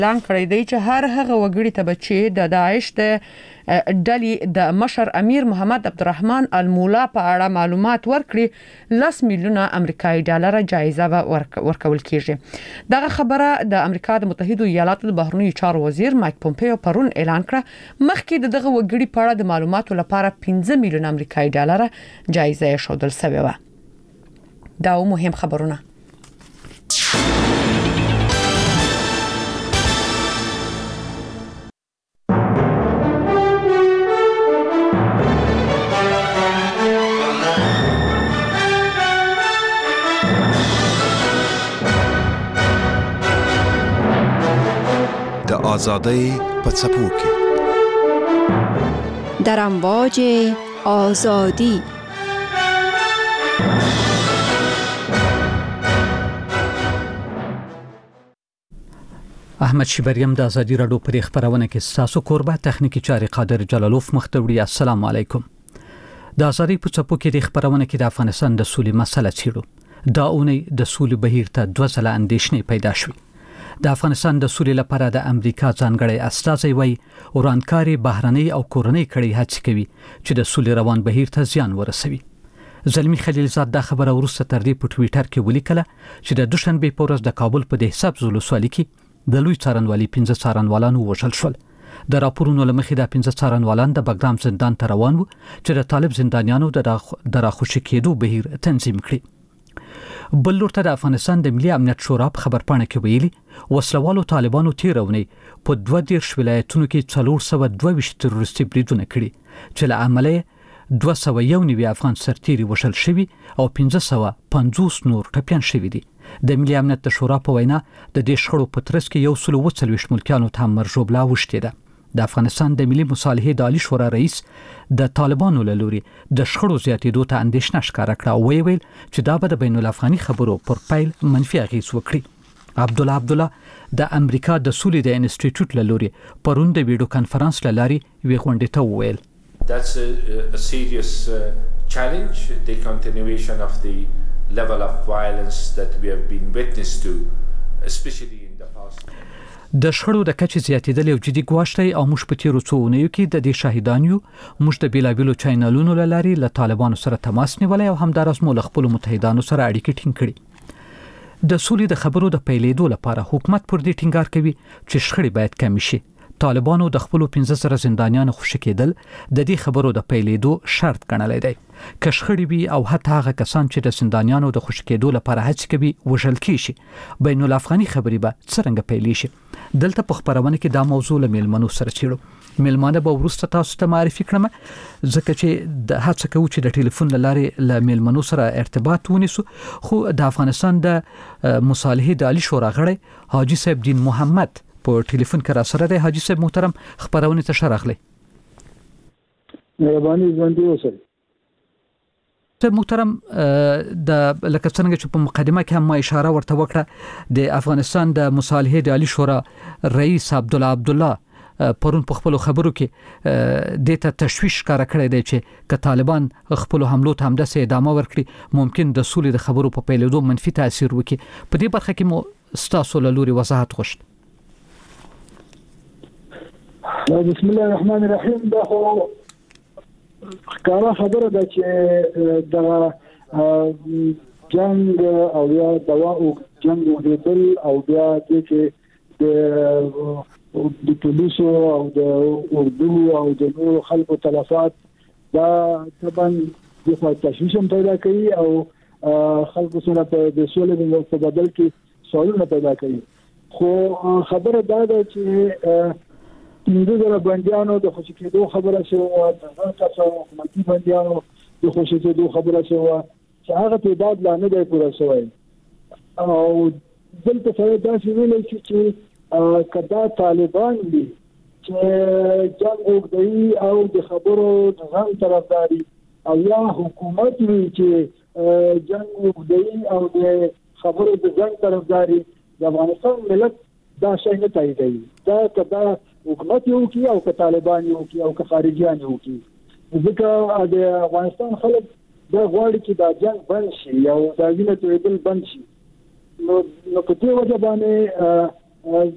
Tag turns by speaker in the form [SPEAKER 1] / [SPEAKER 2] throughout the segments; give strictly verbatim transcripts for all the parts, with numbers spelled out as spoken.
[SPEAKER 1] اعلان کړی دی چې هر هغه وګړي ته چې د داعش د ډلې د مشر امیر محمد عبدالرحمن المولا په اړه معلومات ورکړي لس میلیونه امریکایي ډالر جایزه ورکول کیږي. دغه خبره د امریکا د متحده ایالاتو د بهرنیو چارو وزیر مایک پومپیو پرون اعلان کړ. مخکې دغه وګړي په اړه د معلوماتو لپاره پنځه میلیونه امریکایي ډالر جایزه شودل شوې و. دا مهم خبرونه.
[SPEAKER 2] د آزادۍ په څپو کې
[SPEAKER 3] در امواج آزادی.
[SPEAKER 4] احمد شیبریم د ازادي راډیو پر خبرونه کې تاسو قربا تخنیکی چاري قادر جلالوف مختوری. السلام علیکم. د ازادي په څپو کې د خبرونه کې د افغانستان د سولې مسله چیرو. دا اونۍ د سولې بهیر ته دوه ځله اندېښنې پیدا شوې. د افغانستان د سولې لپاره د امریکا ځانګړی استازی وایي ورانکاري بهرنۍ او کورنۍ کړي هڅه کوي چې د سولې روان بهیر ته زیان ورسوي. زلمی خلیلزاد دا خبره ورسته تر دې په ټوئیټر کې ولیکله چې د دوشنبه په ورځ د کابل په د حساب زولسوالي کې د لوی څارنوالي پنځه څارنوالانو وژل شول. د راپورونو لمخې د پنځه څارنوالان د بګرام زندان ته روان وو چې د طالب زندانیانو د راخوشي کېدو بهیر تنظیم کړي. بل لورته د افغانستان د ملي امنیت شورا په خبرپاڼه کې ویلي وسلوالو طالبانو تیرونی په دوه دیرش ولایتونو کې څلور سوه دوه ویشت تروریستي بریدونه کړي چې له عمله دوه سوه یو نوي افغان سرتیري وژل شوي او پنځه سوه پنځوس نور ټپیان شوي دي. د ملي امنیت شورا په وینا د دې شخړو په ترڅ کې یو سل او څلوېښت ملکیانو ته مرجوبلا وشته ده. د افغانستان د ملي مصالحې د عالی شورا رئیس د طالبانو له لوري د شخړو زیاتېدو ته اندېښنه ښکاره کړه او ویل چې دا به د بین الافغاني خبرو پر پیل منفي اغېز وکړي. عبدالله عبدالله د امریکا د سولې د انسټیټیوټ له لوري پرون د ویډیو کانفرنس له لارې وی غونډې ته وویل
[SPEAKER 5] That's a, a serious uh, challenge, the continuation of the level of violence that we have been witness to, especially in the past.
[SPEAKER 4] د شخړو د کچې زیاتېدل یو جدي ګواښ دی او موږ په تیرو څو اونیو کې د دې شاهدان یو. موږ د بیلابیلو چینلونو له لارې له طالبانو سره تماس نیولی او همداراز مو له خپلو متحدانو سره اړیکې ټینګ کړي. د سولې د خبرو د پیلېدو لپاره حکومت پر دې ټینګار کوي چې شخړې باید کم شي. طالبانو د خپل پنځه زره زندانیانو خوشی کېدل د دې خبرو د پیلېدو شرط ګڼلی دی. که شخړې وي او حتی هغه کسان چې د زندانیانو د خوشی کېدو لپاره هڅې کوي وژل کیږي، بین الافغاني خبرې به څرنګه پیلې شي. دلته په خبرونه کې دا موضوع له میلمنو سره چیړو. میلمانه به وروسته تاسو ته معرفي کړم ځکه چې د هڅه کوو چې د ټلیفون له لارې له میلمنو سره ارتباط ونیسو. خو د افغانستان د مصالحې د عالی شورا غړی حاجی صاحب دین محمد په ټلیفون کې را سره دی. حاجی صاحب محترم خبرونه ته شرحلی.
[SPEAKER 6] مهرباني ژوندۍ اوسئ.
[SPEAKER 4] ته محترم د لکه څنګه چې په مقدمه کې هم ما اشاره ورته وکړه د افغانستان د مصالحې د عالی شورا رئیس عبدالله عبدالله پرون په خپل خبرو کې د ته تشویش ښکاره کړی دی چې که طالبان خپل حملو ته همداسې ادامه ورکړي ممکن د سولې د خبرو په پیلېدو منفي تاثیر وکړي. په دې برخه کې مو ستاسو له لوري وضاحت غوښت.
[SPEAKER 6] بسم الله الرحمن الرحیم. دا خو ښکاره خبره ده چې د جنگ او یا دوا او جنگ وګړي او بیا د چې د پولیسو او د اردو او د نورو خلکو تلفات دا طبعا د تشویش پیدا کوي او خلکو سره په د سولې په بدل کې سوالونه پیدا کوي. خو خبره دا ده چې د زړه بندیانو د خوشی کېدو خبره شوه، د ځان تاسو حکومتي بندیانو د خوشی کېدو خبره شوه چې هغه تعداد لا نه دی پوره شوی. او دلته سره دا ویل چې کدا طالبان دي چې جنگ وکړي او د خبرو د ځان طرفداري او یا حکومت وی چې جنگ وکړي او د خبرو د ځان طرفداري د افغانستان ملت دا شي نه تاییدوي. دا کدا حکومت یو کی او که طالبان یو کی او که خارجيان یو کی، ځکه د افغانستان خلک دا غواړي چې دا جنگ بند شي او دا وینه تویدل بند شي. نو نو په دې وجه باندې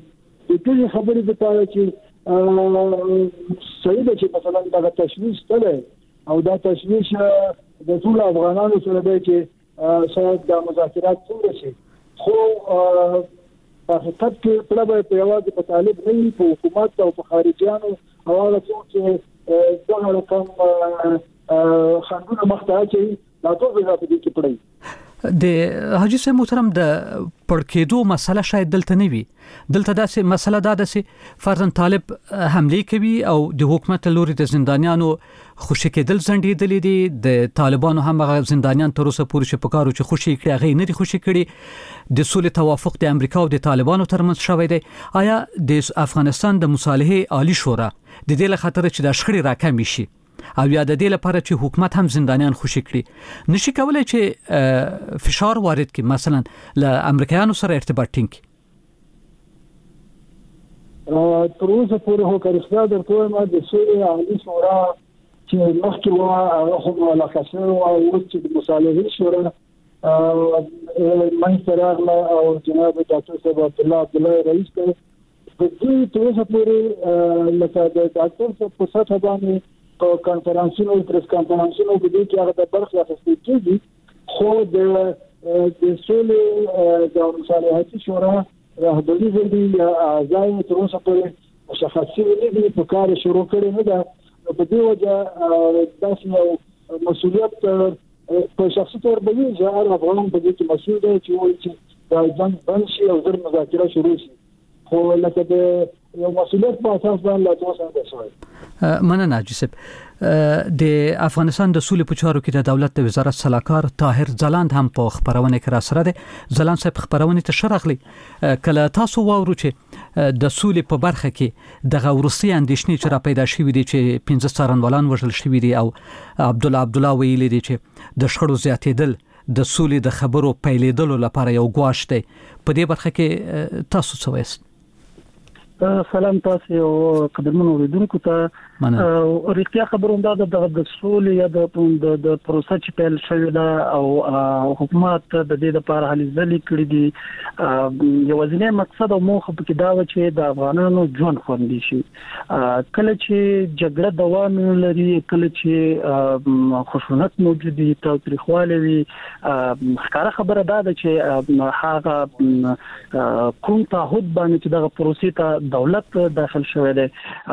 [SPEAKER 6] د دې خبرې لپاره چې صحیح ده چې مثلا دا تشویش تله او دا تشویش د ټول افغانانو سره دی چې شاید د مذاکرات څنګه شي خو په حقیقت کې طلبه په یوازې په طالب نه په حکومت او په خارجيانو او هغه څوک چې دغه رقم خنډونه مخته اچوي دا ټول به په دې کې پړي
[SPEAKER 4] د حاجی صاحب محترم د پړکېدو مسله شاید دلته نه وي دلته داسې مسله دا ده چې فرضاً طالب حمله کوي او د حکومت لوري د زندانیانو خوشی کېدل زندېدلې دي د طالبانو هم هغه زندانیان تر اوسه پورې چې پکارو چې خوشی کړي هغه نه دي خوشی کړي د سولې توافق د امریکا او د طالبانو ترمنځ شوی دی آیا د افغانستان د مصالحې عالی شورا د دې لخاطر چې د شخړې راکمې شي او یا د دې لپاره چې حکومت هم زندانیان خوشی کړي نشي کولای چې فشار وارد کړي مثلا له امریکایانو سره ارتباط ټینګ
[SPEAKER 6] کړي تر اوسه پورې هو کارښتا درته ما د سولې عالی شورا چې مخکې وا هغه علاقه سره او چې د مصالحې شورا من سره او جناب ډاکټر صاحب عبد الله عبد الله رئیس ته د دې تر اوسه پورې لکه د ډاکټر صاحب په سطح باندې په کانفرنسونو پریس کانفرنسونو کې د هغه د برخه اخیستل کېږي خو د د سولې د مصالحې شورا رهبري زندي اعضاء تر اوسه پورې مشخصي نه دي په کار شروع کړي نه ده په دې وجه داسې یو مسؤلیت په شخصي تور باندې چې افغان په دې کې مسؤل دی چې وایي چې دا ځان بنشي او زر مذاکره شروع شي خو لکه د یو مسؤلیت په اساس باندې لا تاسو نه شوي
[SPEAKER 4] مننه جسب د افغانستان د سولې په چارو کې د دولت د وزارت سلاکار طاهر ځلاند هم په خبرونه کې را سره ده ځلاند صاحب خبرونه ته شرغلي کله تاسو واورو چې د سولې په برخه کې د غورسي اندیشنې چې را پیدا شوې دي چې پنځه څارنوالان وژل شوي دي او عبد الله عبد الله ویلي دي چې د شخړو زیاتېدل د سولې د خبرو پیلېدلو لپاره یو ګواښ دی په دې برخه کې تاسو څه وایئ
[SPEAKER 7] سلام تاسو او قدرمن اوریدونکو ته ریښتیا خبرونه دا د سولې یا د د پروسه چې پیل شوې ده او حکومت د دې لپاره هلې ځلې کړې دي یو ځینې مقصد او موخه پکې دا و چې د افغانانو ژوند خوندي شي کله چې جګړه دوام لري کله چې خشونت موجود وي تاوتریخوالی وي ښکاره خبره دا ده چې هغه کوم تعهد باندې چې دغه پروسې ته دولت داخل شوی دی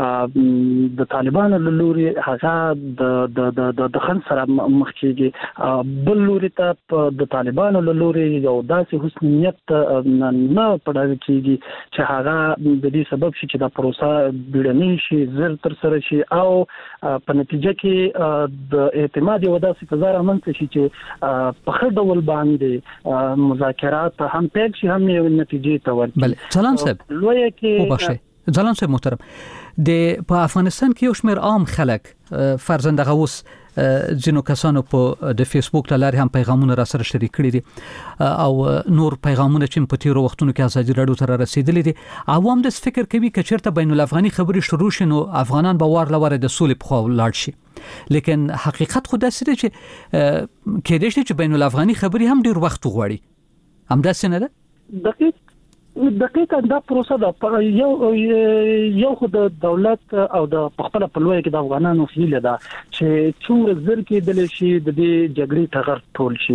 [SPEAKER 7] د طالبانو له لوري هغه د د د د خن سره مخ کېږي بل لوري ته د طالبانو له لوري یو داسې حسن نیت نه پړاوي کېږي چې هغه د دې سبب شي چې دا پروسه بیړنۍ شي زر تر سره شي او په نتیجه کې د اعتماد یو داسې فضا رامنځته شي چې په ښه ډول باندې مذاکرات هم پیل شي هم یو نتیجې ته ورسي
[SPEAKER 4] بل سلام صاحب
[SPEAKER 7] لوی کې
[SPEAKER 4] ځلان صاحب محترم د په افغانستان کې یو شمېر عام خلک فرزند غوس ځینو کسانو په د فیسبوک لارې هم پیغامونه را سره شریک کړي دي او نور پیغامونه چې په تیرو وختونو کې ازادي راډیو ته رسیدلي دي عوام د فکر کوي چې چیرته بین الافغاني خبرې شروع شنو افغانان به وار لوره د سولې په خوا لاړ شي لیکن حقیقت خو داسې دی چې کېدای شي چې بین الافغاني خبرې هم ډیر وخت غواړي هم داسې نه ده
[SPEAKER 7] دقیق دقیقاً دا پروسه د یو یو خو د دولت او د خپل په لوی کې د افغانانو هیله ده چې څومره زر کې دل شي د دې جګړې ټغر ټول شي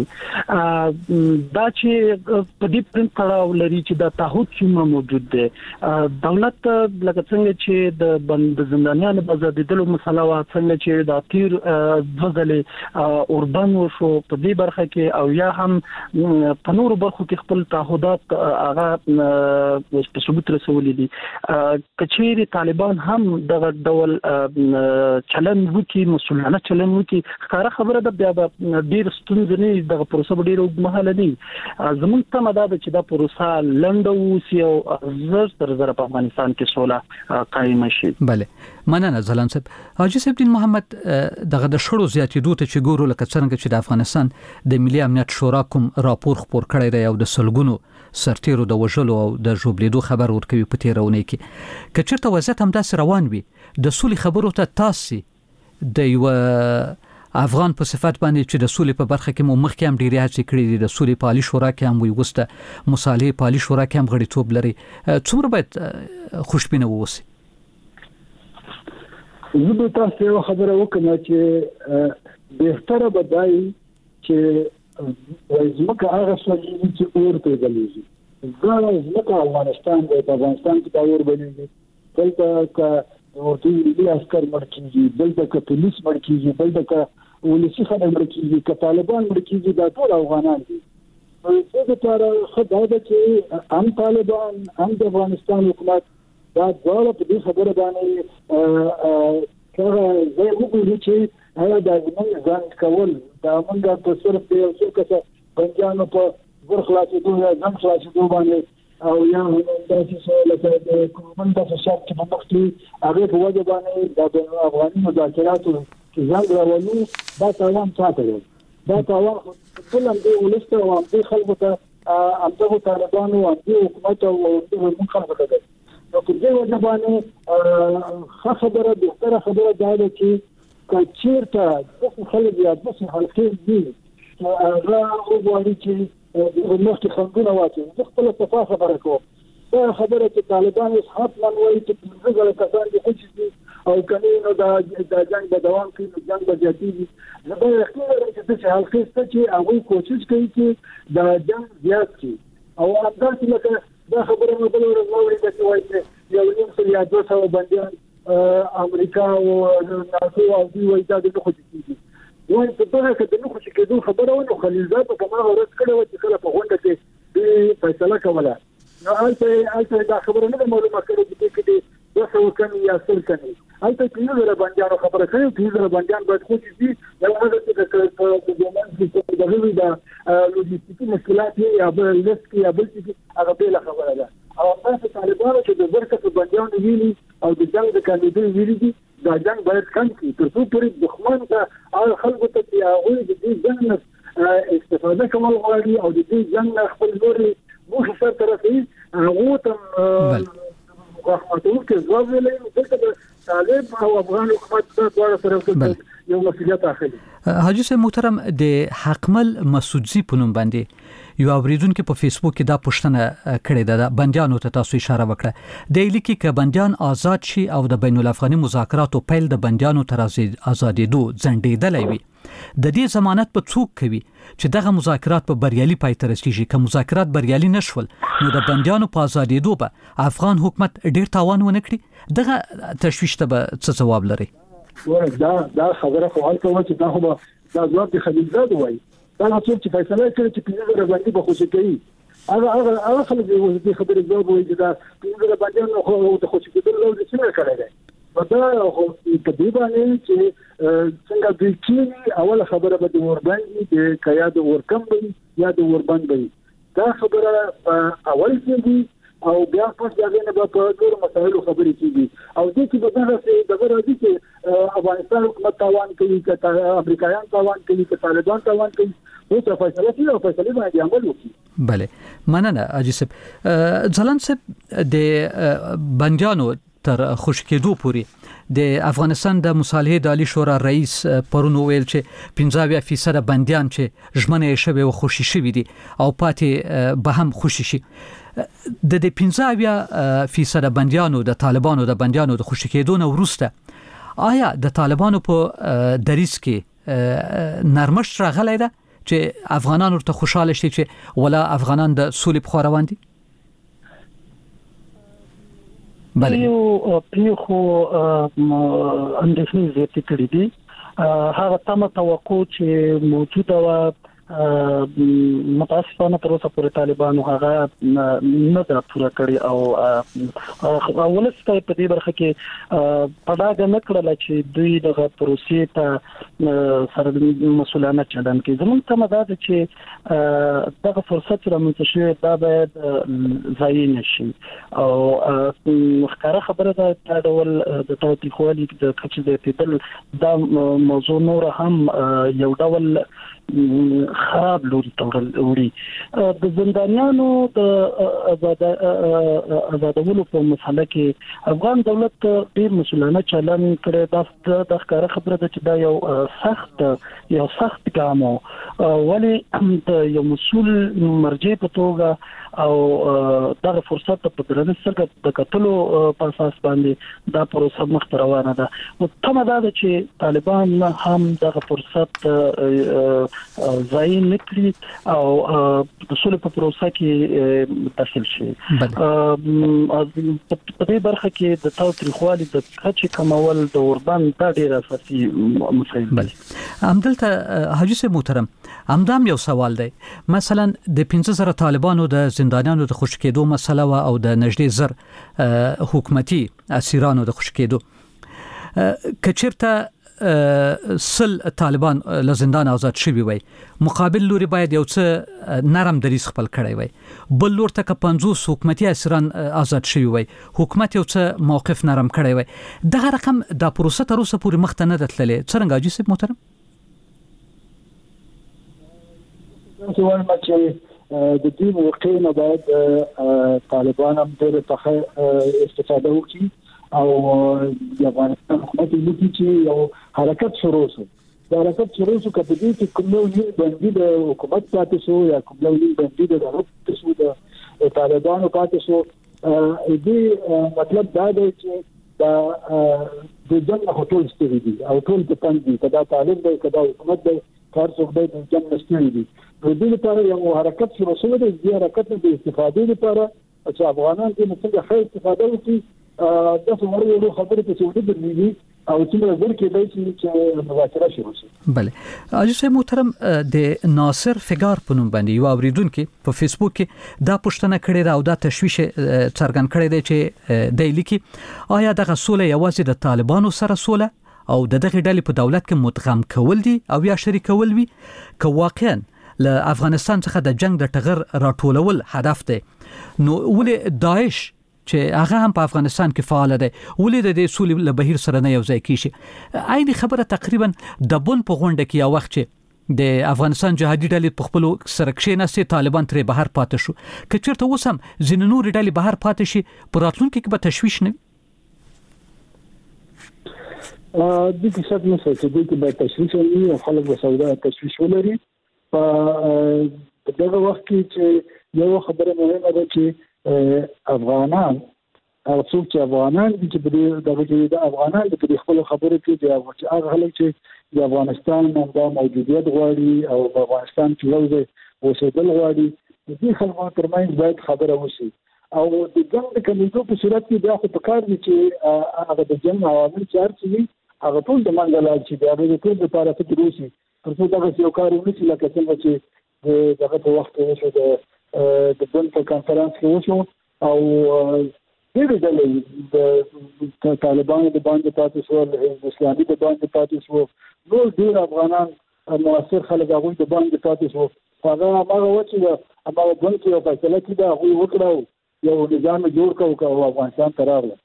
[SPEAKER 7] دا چې په دې پرنټ تړاو لري چې د تعهد څومره موجود دی دولت لکه څنګه چې د بند زندانیانو په ازادېدلو مسله وا څنګه چې د تیر ځل اوربان وشو په دې برخه کې او یا هم په نورو برخو کې خپل تعهدات هغه په ثبوت رسولي دي کچېری طالبان هم دغه ډول چلن وکي مسلمانه چلن وکي ښکاره خبره ده بیا ډیر ستونزې دغه پروسه ډیر اوږدمهاله نه زموږ ته مدد چې دا پروسه لنډه وسی او زر تر زر په افغانستان کې سوله قائم شي
[SPEAKER 4] bale مننه ځلان صاحب حاجی صاحب دین محمد دغه د شړو زیاتېدو ته چې ګورو لکه څنګه چې د افغانستان د ملي امنیت شورا کوم راپور خپور کړی دی او د سلګونو سرتیرو د وژلو او د ژوبلیدو خبر ورکوي په تیرونه کې کچرته وضعیت هم داس روان وي د سولې خبرو ته تاسو د یو افغان په صفت باندې چې د سولې په برخه کې مو مخکې هم ډیره هڅې کړې دي، د سولې په عالی شورا کې هم وي، وسته مصالحې په عالی شورا کې هم غړیتوب لري، څومره باید خوشبینه واوسئ؟
[SPEAKER 6] زه به تاسو یو خبره وکړم چې بهتره به دا وي چې زموږ هغه سوالونه چې اورته غلېږي زه زموږ افغانستان د افغانستان کې دا اور بلېږي دلته که ورته ملي عسكر مړ کېږي، دلته که پولیس مړ کېږي، دلته که ولسي خلک مړ کېږي، که طالبان مړ کېږي، دا ټول افغانان دي. زه دپاره ښه دا ده چې هم طالبان هم د افغانستان حکومت دا دواړه په دې خبره باندې هغه ځای وګوري چې هغه د زموږ ځان کول دا موږ په صرف د یو څو کسه بندیانو په ور خلاصېدو یا ځان خلاصېدو باندې او یا داسې څه لکه د کومن د فشار چې په مخ کې هغه په وجه باندې د افغاني مذاکراتو چې ځان راولي دا تاوان چاته دی، دا تاوان ټول هم د ولسته او د خلکو ته همدغه طالبانو او د حکومت او د خلکو ته دی. نو په دې وجه باندې ښه خبره بهتره خبره دا ده چې که چېرته داسې خلک یا داسې حلقې دي چې هغه وغواړي چې مخکې خنډونه واچوي، زه خپله صفا خبره کوم. دا خبره چې طالبان اوس حتما وایي چې پنځه زره کسان دې خوشي دي او که نه نو دا جنګ به دوام کوي، نو جنګ به زیاتېږي. زه دا یقین لرم چې داسې حلقې شته چې هغوی کوشش کوي چې دا جنګ زیات کړي او همداسې لکه دا خبره مې بله ورځ واورېده چې وایي چې یو نیم سل یا دوه سوه بندیان امریکا او ناټو او دوی وایي دا د نه خوشي کېږي. وایي په دغه کې د نه خوشي کېدو خبره وه نو خلیلزاد په هماغه ورځ کړې وه چې کله په غونډه کې دوی فیصله کوله، نو هلته هلته دا خبره نه ده معلومه کړې چې دې کې د دوه سوه کمې یا سل کمې، هلته پنځه زره بندیانو خبره کړې، پنځه زره بندیان باید خوشي شي. یو هغه چې په ګومان کې دغه وي د لوجستیکي مشکلات یا بل لست کې یا بل څه هغه بېله خبره ده. او همداسې طالبانو چې د زر کسو بندیانو ویلي او د جنګ د کاندیدو ویلي دي، دا جنګ باید کم کړي تر څو پورې دښمن ته هغه خلکو ته چې هغوی د دې جنګ نه استفاده کول غواړي او د دې جنګ نه خپل نورې موخې سرته رسوي هغو ته مخامخوونکي ځواب ویلی. نو دلته د طالب او افغان حکومت دواړه سره یو مسؤلیت اخلي.
[SPEAKER 4] حاجي صاحب محترم، د حقمل مسعودزي په نوم باندې یو اوریدونکو په فیسبوک کې دا پوښتنه کړې ده، بندیانو ته تاسو اشاره وکړه، د لیکي کې بندیان آزاد شي او د بین الافغاني مذاکراتو پیل د بندیانو تر آزادېدو ځنډېدلی وي، د دې ضمانت په څوک کوي چې دغه مذاکرات په بریالي پای ته رسیږي؟ که مذاکرات بریالي نشول نو د بندیانو په آزادېدو به افغان حکومت ډیر تاوان ونه کړي؟ دغه تشویش ته به څه ځواب لري؟
[SPEAKER 6] دا دا خبره خو هلته وه چې دا خو به دا ځواب د خلیلزاد وایي، دا څوک چې فیصله کړي چې پنځه زره بندي به خوشي کوي، هغه هغه هغه خلک دې خبرې ځواب وایي چې دا پنځه زره بندیان خو د خوشي کېدلو لوز څنګه کړی دی. نو دا په دې باندې چې څنګه دوی کېني، اوله خبره به د اوربند وي، که یا د اورکم وي یا د اوربند وي، دا خبره اول کېږي او بیا پس د هغې نه به په ټولو مسایلو خبرې کېږي. او دې کې به دغسې دغه راځي چې افغانستان حکومت تاوان کوي، که امریکایان تاوان کوي، که طالبان تاوان کوي، اوس فیصله کوي او فیصلې باندې عمل وکړي.
[SPEAKER 4] بله، مننه حاجي صاحب. ځلاند صاحب، د بندیانو تر خوشي کېدو پورې د افغانستان د مصالحې د عالی شورا رئیس پرون ویل چې پنځه اویا فیصده بندیان چې ژمنه یې شوې و خوشي شوي دي او پاتې به هم خوشي شي. د دې پنځه اویا فیصده بندیانو د طالبانو د بندیانو د خوشي کېدو نه وروسته آیا د طالبانو په دریځ کې نرمښت راغلی ده چې افغانان ورته خوشاله شي چې ولا افغانان د سولې په خوا روان دي؟
[SPEAKER 7] بله، یو پیښو اندېښنې زیاتې کړې دي. هغه تمه توقع چې موجوده وه متاسفانه تر اوسه پورې طالبانو هغه نه ده پوره کړې او ولس ته په دې برخه کې په ډاګه نه کړله چې دوی دغه پروسې ته سره مسؤلانه چلند کوي. زموږ تمه دا ده چې دغه فرصت چې رامنځته شوی دا باید ضایع نه شي او ښکاره خبره ده دا ډول د تاوتریخوالي د کچې زیاتېدل دا موضوع نوره هم یو ډول خراب لوري تورل وړي د زندانیانو د آزاد آزادولو په مسله کې افغان دولت ډیر مسؤلانه چلن کړی دا د ښکاره خبره ده چې دا یو سخت یو سخت ګام ولی د یو مسؤل مرجع په توګه او دا فرصت په درنه سره د کتلو په اساس باندې دا پروسه مخ ته روانه ده او تمه ده چې طالبان هم دا فرصت ځای نکړي او د سولې په پروسه کې داخل شي په دې برخه کې د تاوتریخوالي د کچې کمول د اوربند دا ډېر اساسي مسایل دي.
[SPEAKER 4] همدلته حاجی صاحب محترم همدام یو سوال دی، مثلا د پنځه زره طالبانو د زندانیانو د خوشی کېدو مسله او د نږدې زر حکومتي اسیرانو د خوشی کېدو کچیرته سل طالبان له زندان آزاد شوي وي، مقابل لوري باید یو څه نرم دریځ خپل کړی وي، بل لور ته که پنځوس حکومتي اسیران آزاد شوي وي، حکومت یو څه موقف نرم کړی وي، دغه رقم د پروسه تر اوسه پورې مخ ته نه ده تللې. څرنګه حاجي صاحب محترم؟
[SPEAKER 6] تاسو وایم چې د دې موقع نه باید طالبان هم ډېر څه استفاده وکړي او د افغانستان حکومت لکه چې یو حرکت شروع شو. دا حرکت شروع شو کله چې کوم یو باندې د حکومت پاتې شو یا کوم یو باندې د حکومت شو د طالبانو پاتې شو، دې مطلب دا دی چې دا د جنگ هوټل ستوري دي او ټول په پاندې کدا طالب دی کدا حکومت دی کار څوک دی د جنگ ستوري دي. د دې لپاره یو حرکت شروع شو، د دې حرکت د استفادې لپاره چې افغانان دې څنګه خیر استفاده وکړي دا څومره یو خبره په څو د دی او څومره ورکه دی چې مذاکره شروع شي.
[SPEAKER 4] بله حاجی صاحب محترم، د ناصر فګار په نوم باندې یو اوریدونکو په فیسبوک کې دا پوښتنه کړې ده او دا تشویش څرګند کړی دی چې د لیکي آیا دغه سوله یوازې د طالبانو سره سوله او د دغه ډلې په دولت کې مدغم کول دي او یا شریکول وي، که واقعا له افغانستان څخه د جنگ د ټغر راټولول هدف دی، نو ولې داعش چې هغه هم په افغانستان کې فعال دی ولې د دې سولې له بهیر سره نه یو ځای کیږي؟ عین خبره تقریبا د بون په غونډه کې یو وخت چې د افغانستان جهادي ډلې په خپل سره کښېناستې طالبان ترې بهر پاتې شو، که چېرته اوس هم ځینې نورې ډلې بهر پاتې شي په راتلونکي کې به تشویش نه وي؟
[SPEAKER 6] د دې څه نه څه چې د به تشویش نه وي او خلک به سودا تشویش ولري. په دغه وخت کې چې یو خبره مهمه ده چې افغانان او څوک چې افغانان دي چې د دغه د افغانان د خپل خبرو کې د هغه خلک چې د افغانستان د موجودیت غواړي او په افغانستان کې یو اوسېدل غواړي، د دې خلکو ترمنځ باید خبره وشي او د جنگ د کمیټو په صورت کې بیا خو په کار دي چې هغه د جنگ عوامل چار چې هغه ټول د منځلار چې بیا د ټول لپاره فکر وشي تر څو دغه یو کار ونشي لکه څنګه چې دغه په وخت کې وشو د د بن په کانفرنس کې وشو او ډېر ډلې د طالبانو د باندې پاتې شو، د اسلامي د باندې پاتې شو، نور ډېر افغانان موثر خلک هغوی د باندې پاتې شو. هغه هغه و چې هغه بن کې یو فیصله کېده، هغوی وکړه یو نظام جوړ کړو او افغانستان ته راغله.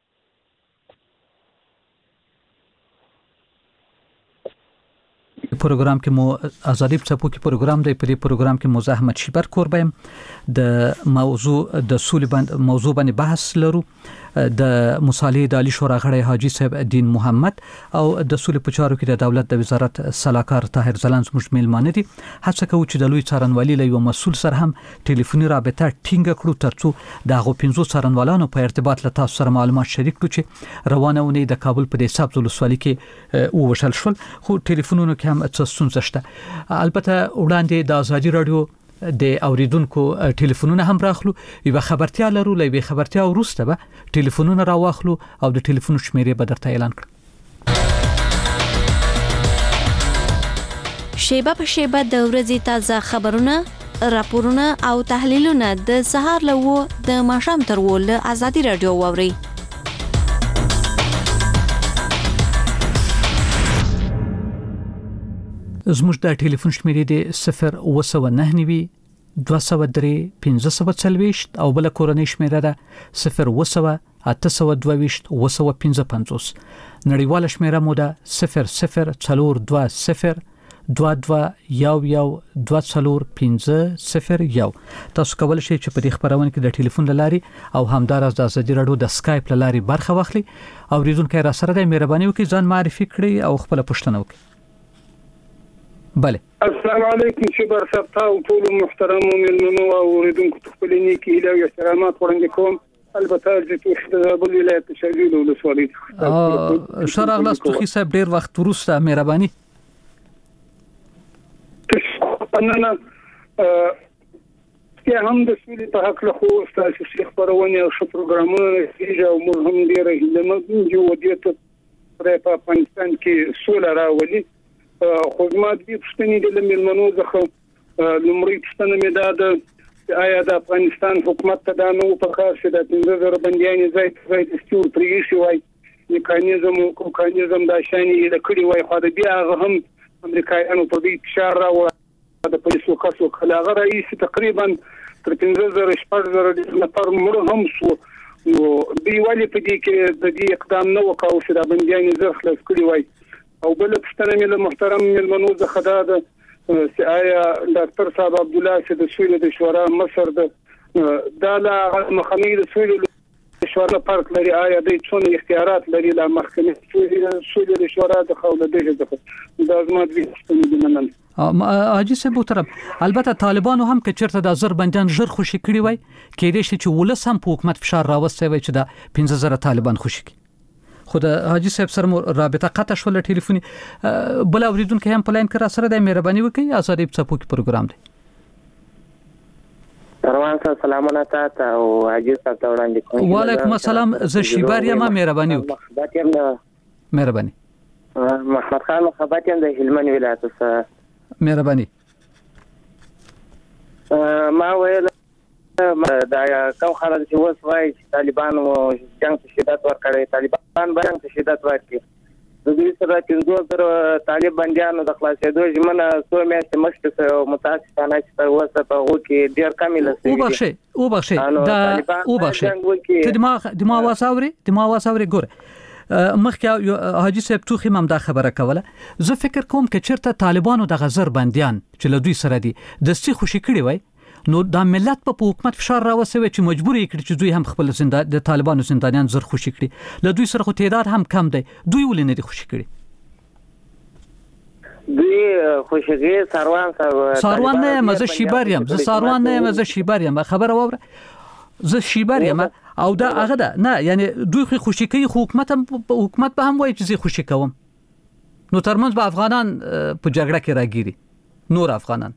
[SPEAKER 4] پروګرام کې مو ازادي په کې پروګرام دی، په دې پروګرام کې مو زحمت شیبر کوربم د موضوع د سولې باندې موضوع باندې بحث لرو، د مصالحه د عالی شورا غړی حاجی صاحب دین محمد او د سولې په چارو کې د دولت د وزارت صلاحکار طاهر ځلاند زموږ میلمانه دي. هڅه کوو چې د لوی څارنوالي له یو مسول سره هم ټلیفوني رابطه ټینګه کړو ترڅو د هغو پنځو څارنوالانو په ارتباط له تاسو سره معلومات شریک کړو چې روانه ونی د کابل په دې سبز ولسوالۍ کې ووشل شول، خو ټلیفونونو کې هم څه ستونزه شته. البته وړاندې د ازادي رادیو د اوریدونکو ټلیفونونه هم راخلو، یو خبرتیا لرو، لوي خبرتیا وروسته به ټلیفونونه راواخلو او د ټلیفون شمیرې به درته اعلان کړم.
[SPEAKER 8] شیبه په شیبه د ورځې تازه خبرونه، راپورونه او تحلیلونه د سهار له د ماښام تر ول ازادي رادیو واوري. زموږ د ټلیفون شمیرې د صفر اوه سوه نهه نوي دوه سوه درې پنځه سوه څلوېښت او بل کورنۍ شمیره ده صفر اوه سوه اته سوه دوه ویشت اوه سوه پنځه پنځوس. نړیواله شمیره مو ده صفر صفر څلور دوه صفر دوه دوه یو یو دوه څلور پنځه صفر یو. تاسو کولای شئ چې په دې خبرونه کې د ټلیفون لاري او همدارس د ازادي رادیو د اسکایپ لاري برخه واخلئ او ریډونکو را سره د مهرباني وکړئ ځان معرفي کړئ او خپل پوښتنه وکړئ. بله
[SPEAKER 9] السلام علیکم شبر صاحب او ټول محترم ملمنو او ریډونکو خپل نیکی له احترامات وړاندې کوم. البته چې د بل ولایت شګیل ولسوالۍ
[SPEAKER 8] ا شرغ لاس توخي صاحب ډیر وخت وروسته مهرباني
[SPEAKER 9] پننه چې هم د سولې په حق له خو تاسو شیخ پرونه او شو پروګرامونه چې او موږ هم ډیر هیله یو ودیته پر افغانستان کې سوله راولي. خو ما دې پښتني د ملمنو ځخه لمړی پښتنه مې ده آیا د افغانستان حکومت ته دا نو په کار شي د پنځه زره بنديان ځای ځای د ستور پریشي وای میکانیزم او کوکانیزم د شانې د کړي وای خو د بیا هم امریکایانو په دې فشار راو د پولیسو کاسو خلاغه رئیس تقریبا تر پنځه زره شپږ زره نفر مړ هم شو. نو دی ولی په دې کې د دې اقدام نه وکاو چې د بنديان زر خلاص کړي وای. او بل پښتنه مې محترم ملمنو ځخه دا چې آیا ډاکټر صاحب عبد الله چې د سویل د شورا مصر د د لا مخامخ د سویل د شورا پارک لري آیا د څونه اختیارات لري لا مخکې سویل د شورا د خوله دغه ځکه د ازمات ویستنه د منن
[SPEAKER 8] حاجی صاحب محترم البته طالبانو هم که چیرته د آذربایجان ژر خوشی کړی وای کېدې شي چې ولس هم په حکومت فشار راوستي وای چې د پنځه زره طالبان خوشی کړي. خود حاجی صاحب سره رابطه قطع شول ټلیفوني بل اوریدونکو هم په لاین کې را سره د مهرباني وکړي ازادي په پوک پروګرام دی.
[SPEAKER 10] روان سره سلامونه تاسو او حاجی صاحب ته وړاندې کوم.
[SPEAKER 8] وعلیکم السلام ز شیباریا ما مهرباني وکړي. مهرباني
[SPEAKER 10] محمد خان مخابات هم د هلمند ولایت څخه
[SPEAKER 8] مهرباني
[SPEAKER 10] ما ویل دا کوم خلک چې اوس وایي چې طالبانو جنگ ته شدت ورکړي طالبان باندې ته شدت ورکړي د دې سره چې زه طالب بنديانو د خلاصېدو ژمنه څو میاشتې مخکې او متاسفانه چې اوس په هغه کې ډېر کمی لسي
[SPEAKER 8] او بخښي او بخښي دا او بخښي ته دماغ دماغ واساوري دماغ واساوري ګوره مخکې حاجی صاحب توخي هم دا خبره کوله. زه فکر کوم چې چیرته طالبانو د غزر بنديان چې له دوی سره دي د سي خوشي کړي وای نو د ملت په حکومت فشار راوسوي چې مجبور کړي چې دوی هم خپل زنده د طالبانو زندانیان زر خوشي کړي. له دوی سره خو تعداد هم کم دی دوی ولې نه دي خوشي کړي.
[SPEAKER 10] دوی خوشي ساروان
[SPEAKER 8] ساروان نه مزه شیباریم زه ساروان نه مزه شیباریم خبره وره زه شیباریم او دا هغه ده نه یعنی دوی خو خوشي کوي حکومت هم حکومت به هم وایي چې زه خوشي کوم نو ترمنځ به افغانان په جګړه کې راګيري نور افغانان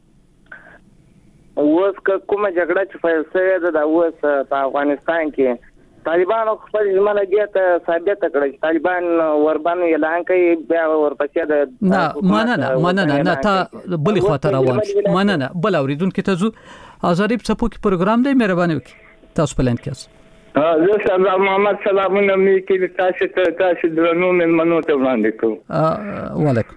[SPEAKER 10] اوس کومه جګړه چې فیل شوې ده د اوس په افغانستان کې طالبانو خپل ژمنه دې ته ثابت کړه چې طالبان وربانو اعلان کوي بیا ورپسې د
[SPEAKER 8] نه مننه مننه نه تا بلې خاطر روان مننه بل اوریدونکو ته زو ازادي په پوکي پروګرام دی مهرباني وکړئ تاسو په لاین کې
[SPEAKER 9] زه سلام محمد سلامونه مې کې تاسو ته تاسو درنو ملمنو ته وړاندې کوم.
[SPEAKER 8] وعلیکم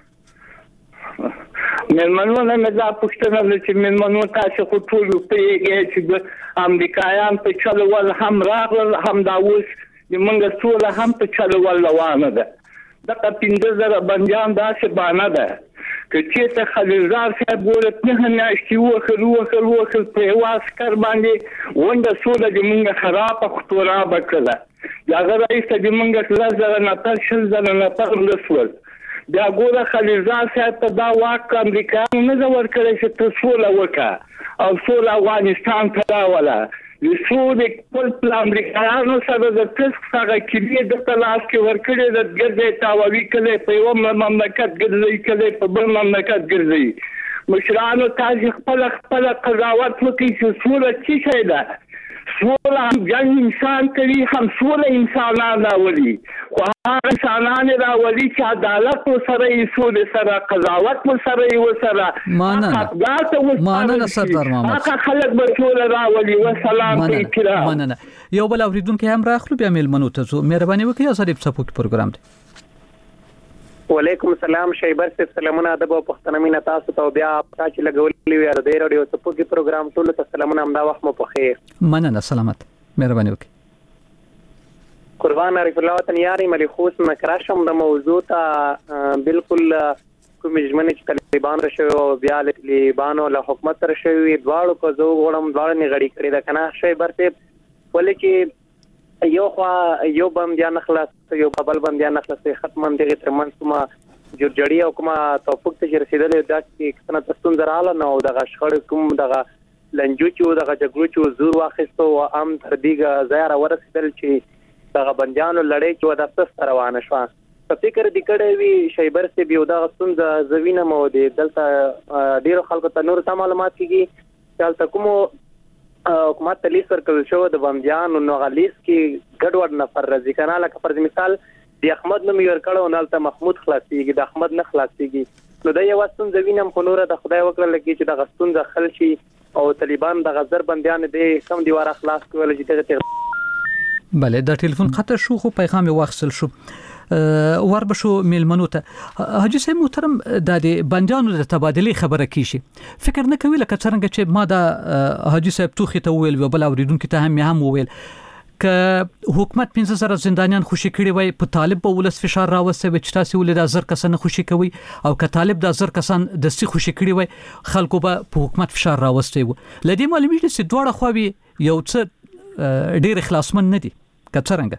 [SPEAKER 9] ملمنو نه مې دا پوښتنه چې ملمنو تاسو خو ټول پیږي چې د امریکایان په چلو ول هم راغل هم دا اوس د منګه ټول هم په چلو ول روانه ده د پنځه زره بنديان داسې باندې ده چې ته خلیزار صاحب ګوره نه ناشتي وخر وخر وخر په واسکر باندې ونده سوله د منګه خراب خطوره بکړه دا غره ایسته د منګه لزر نه تر شل زره نه تر لسول بیا ګوره خلیزار صاحب ته دا واک امریکایانو نه زور کړی چې ته سوله وکړه او سوله افغانستان ته راوله د سولې خپل امریکایانو سره د تسک څخه کلي د تلاش کې ورکړي د ګرځي تاووي کله په یو مملکت ګرځي کله په بل مملکت ګرځي مشرانو تاسو خپل خپل قضاوت وکړئ چې سوله څه شي ده سوله هم انسان کوي هم سوله انسانان راولي خو هغه انسانان راولي چې عدالت سره یې سوله سره قضاوت سره یې وسره
[SPEAKER 8] ماننه ماننه سردار محمد
[SPEAKER 9] هغه خلک به سوله راولي وسلام کرام
[SPEAKER 8] ماننه یو بل اوریدونکو هم راخلو بیا ملمنو ته زو مهرباني وکړئ ازادي په پوک پروګرام دی.
[SPEAKER 11] وعلیکم السلام شیبر صاحب سلامونه ادب او پښتنه مینا تاسو ته بیا تاسو لګولې وی ار دی رادیو ته پوکي پروګرام ټول ته سلامونه امدا وخت مو په خیر
[SPEAKER 8] مننه سلامت مهرباني وکړئ
[SPEAKER 11] قربان عارف الله وطن یاري ملي خوش مکراشم د موضوع ته بالکل کومې ژمنې چې طالبان راشي او بیا له طالبانو له حکومت سره شوی دواړو کو زه غواړم دواړه نه غړي کړی دا کنه شی برته ولې چې یو خوا یو بندیان خلاص یو بل بندیان خلاص ختم دغه ترمن کومه جوړجړی او کومه توفق ته رسیدل دا چې څنګه تاسو دراله نو دغه شخړ کوم دغه لنجو چې دغه جګړو چې زور واخیستو او ام تر دیګه ځای را ورسېدل چې دغه بندیانو لړۍ چې ودا ست روانه شو په فکر د کړه وی شیبر سي بيو دا ستونزه زوینه مو دي دلته ډیرو خلکو ته نور ته معلومات کیږي چې کوم حکومت تلیس ورکول شو د بندیانو نو غلیس کې ګډوډ نفر راځي کنه لکه پر مثال د احمد نوم یې ورکړو نالته محمود خلاصيږي د احمد نه خلاصيږي نو دا یو ستونزه وینم خو نور د خدای وکړل چې د ستونزه حل شي او طالبان د غزر بندیان دي کم دیوار خلاص کول چې ته
[SPEAKER 8] بله دا ټلیفون خطر شو خو پیغام واخصل شو ور بشو میلمنو ته حاجی صاحب محترم د بندیانو د تبادله خبره کیشي فکر نه کوي لکه څنګه چې ما د حاجی صاحب توخي ته ویل بل اوریدونکو ته هم هم ویل ک حکومت پنځه زره زندانیان خوشی کړي وای په طالب په ولس فشار راوسته چې تاسو ولې د زر کسان خوشی کوي او ک طالب د زر کسان د سي خوشی کړي وای خلکو به په حکومت فشار راوسته وو لدی معلومیږي چې دواړه خوابي یو څه ډیر اخلاصمن نه دي ک څنګه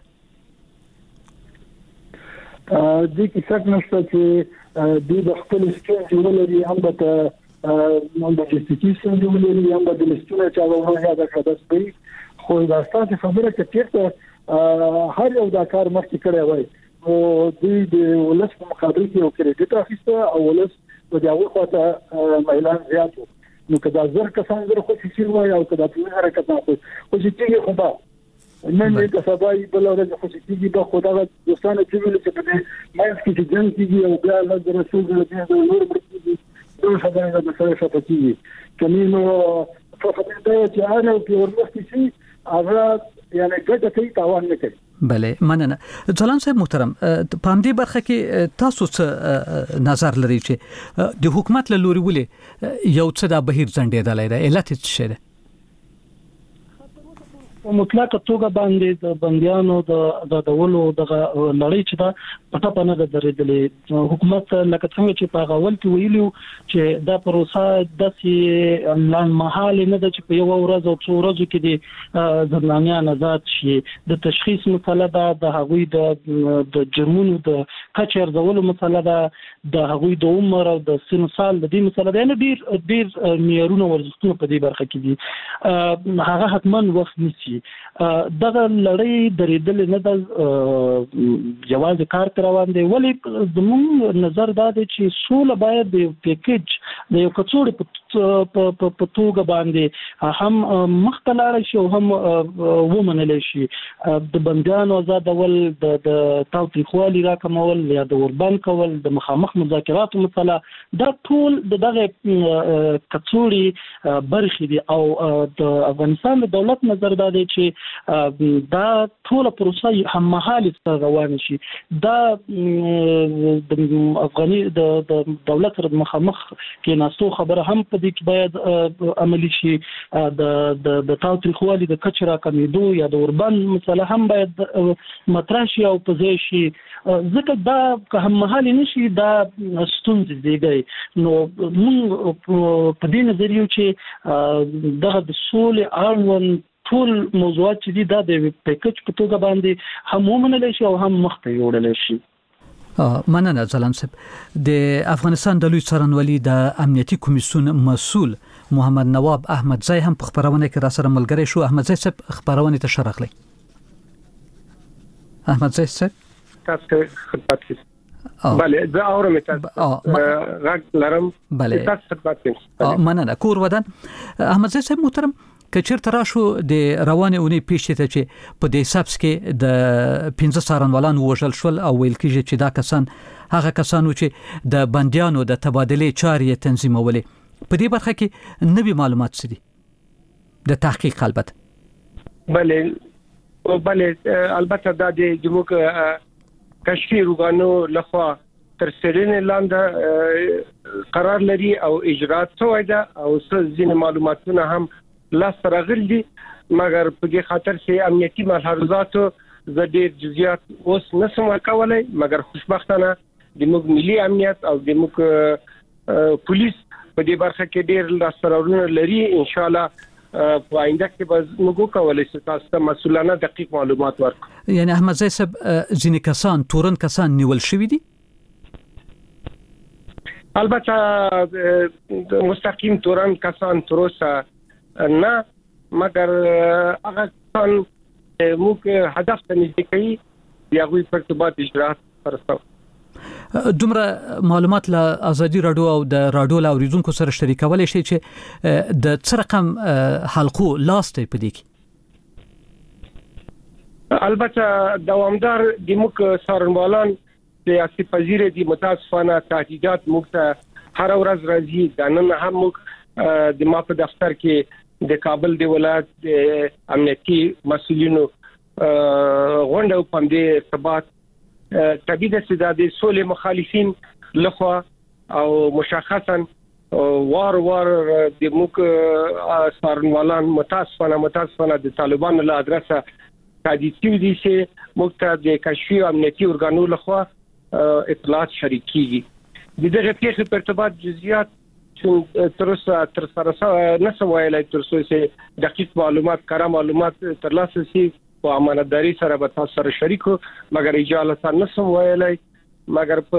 [SPEAKER 6] د کی څنګه نشته چې د خپل سټون جوړولري هم د نو د جستیسي جوړولري هم د لستونه چې هغه هغه د خدای سپي خو دا ستاسو خبره کې چیرته هر یو دا کار مخکې کړی وای او د د ولس په مقابل کې یو کریډټ اخیسته او ولس په دغه خواته اعلان زیاتو نو کدا زر کسان زر خو چې وای او کدا په حرکت نه خو چې کېږي خو دا نن د سبای بل ورځ خو چې کېږي به خدای دوستانه چې ویل چې په ماینس کې چې جنګ کېږي او بیا له رسول د نور مرکزي دوه خبره د سره شپکیږي کله نو په خپل ځای چې اړه په ورمخ کې هغه یعنی ګټه کوي تاوان نه کوي
[SPEAKER 8] بله مننه ځلان صاحب محترم په همدې برخه کې تاسو څه نظر لري چې د حکومت له لوري ولې یو څه د بهیر ځنډېدلای دی علت څه دی
[SPEAKER 7] مطلق توګه باندې د بنديانو د د ډولو د لړۍ چې دا پټه پنه د درېدلې حکومت لکه څنګه چې په غول کې ویلو چې دا پروسه د سي لان محل نه د چې په یو ورځ او څو ورځې کې د زندانیان آزاد شي د تشخیص مسله ده د هغوی د د جرمونو د کچر زولو مسله ده د هغوی د عمر او د سن سال د دې مسله ده نه ډیر ډیر معیارونه ورزښتونه په دې برخه کې دي هغه حتمن وخت نشي دغه لړۍ درېدل نه د جواز کار روان دی ولی زموږ نظر دا دی چې سوله باید د پیکیج د یو کڅوړې په په توګه باندې هم مختلار شي او هم ومنل شي د بندیانو آزادول د تاوتریخوالي راکمول یا د وربند کول د مخامخ مذاکراتو مسله دا ټول دغه کڅوړې برخې دي او د افغانستان د دولت نظر دا دی چې دا ټول پروسه هم مهاله روان شي دا د افغاني د دولت سره مخامخ کې ناسو خبره هم په دې کې باید عملی شي د د تاوتریخوالي د کچرا کمیدو یا د اوربان مسله هم باید مطرح شي او په ځای شي ځکه دا که هم مهاله نشي دا ستونزې دیږي نو موږ په دې نظریه چې دغه د سولې اړوند ټول موضوعات چې دي دا د پیکج په توګه باندې هم ومنل شي او هم مخته یوړل شي
[SPEAKER 8] مننه ځلان صاحب د افغانستان د لوی څارنوالي د امنیتي کمیسیون مسؤل محمد نواب احمد زای هم په خبرونه کې را سره ملګری شو احمد زای صاحب خبرونه ته شرحلی احمد زای صاحب
[SPEAKER 11] تاسو خدمت کوي بله زه اورم تاسو غږ لرم
[SPEAKER 8] بله
[SPEAKER 11] تاسو خدمت کوي
[SPEAKER 8] مننه کور ودان احمد زای صاحب محترم کچیر تراشو د روانه اونۍ پیښې ته چې په دې سبس کې د پنځه څارنوالان وژل شول او ویل کېږي چې دا کسان هغه کسانو چې د بندیانو د تبادله چارې تنظیمولې په دې برخه کې نوي معلومات څه دي د تحقیق البته
[SPEAKER 11] بله بله البته دا د جمهور کشفي روغانو لخوا تر څېړنې لاندې قرار لري او اجرات شوی ده او ځینې معلوماتونه هم لاس راغلي دي مګر په دې خاطر چې امنیتي ملاحظاتو زه ډېر جزئیات اوس نشم ورکولای مګر خوشبختانه
[SPEAKER 12] د موږ ملي امنیت او د موږ پولیس په دې برخه کې ډېر لاسته لري. ان شاء الله په آینده کې به موږ کولای شو تاسو ته مسؤلانه دقیق معلومات ورکړو.
[SPEAKER 8] یعنی احمد زی صاحب ځینې کسان تورن کسان نیول شوي دي؟
[SPEAKER 12] البته مستقیم تورن کسان تر اوسه نه، مګر هغه کسان موږ هدف ته نږدې کوي د هغوی په ارتباط اجراات پرستو.
[SPEAKER 8] دومره معلومات له ازادي رادیو او د رادیو له اوریدونکو سره شریکولای شي چې د څه رقم حلقو لاسته پدې کې؟
[SPEAKER 12] البته دوامدار د موږ څارنوالان سیاسي پذیر دي. متاسفانه تهدیدات موږ ته هر ورځ راځي. د نن هم موږ د ما په دفتر کې د کابل د ولایت امنیتي مسؤلینو غونډه په دې ارتباط طبيعي د سیادت سولې مخالفین لخوا او مشخصا وار وار د موږ څارنوالان متاسفانه متاسفانه د طالبانو له ادرسه تهدید دي چې موږ ته د کشفي امنیتي ارګانو لخوا اطلاعات شریکيږي. د دغه پیښې په ارتباط جزئیات چې تر اوسه تر سره نه سوایلای تر څو دقیق معلومات کارا معلومات ترلاسه شي په امانتداري سره به تاسو سره شریکو، مګر اجازه نه سوایلای. مګر په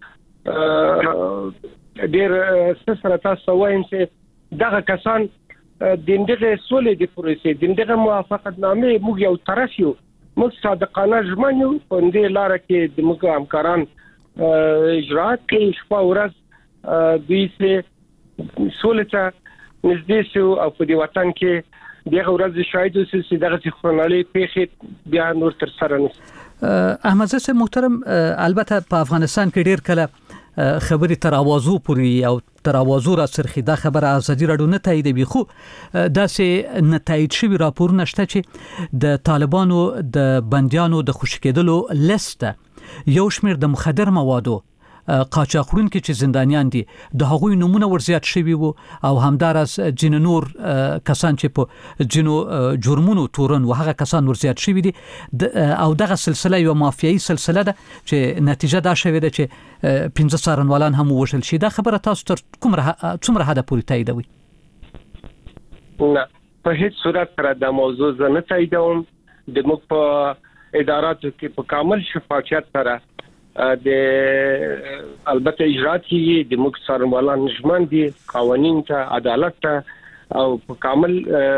[SPEAKER 12] ډېر سره تاسو وایم چې دغه کسان دغه سولې د پروسې دغه موافقتنامه موږ یو طرف یو، موږ صادقانه ژمنو په دې لار کې د موږ همکاران اجرات کوي. شپه ورځ دوی سه سولې ته نږدې شو او په دې وطن کې دغه ورځ شاید اوسې چې دغه خونالي پیښې بیا نور تر سره نه.
[SPEAKER 8] احمد زی صاحب محترم، البته په افغانستان کې ډېر کله خبري تر اوازو پوری او تر اوازو را سرخي دا خبره ازادي رادیو نه تاییدوي، خو داسې نتایج شوی راپورونه شته چې د طالبانو د بنديانو د خوشی کېدلو لسته یو شمېر د مخدر موادو قاچاقونکو چې زندانیان دي د هغوی نمونه ورزیات شوی وو او همدارس جن نور کسان چې په جنو جرمونو تورن او هغه کسان ورزیات شوی دي او دغه سلسله یو مافیایي سلسله ده چې نتیجه دا شوی ده چې پنځه څارنوالان هم وشل شي. دا خبره تاسو تر کومره څومره حد پورې تاییدوي؟
[SPEAKER 12] نه، په هیڅ صورت سره دا موضوع زه نه تاییدوم. د موږ په اداراتو کې په کامل شفافیت سره د البته اجرات کیږي. د موږ څارنوالان ژمن دي قوانین ته، عدالت ته او په کامل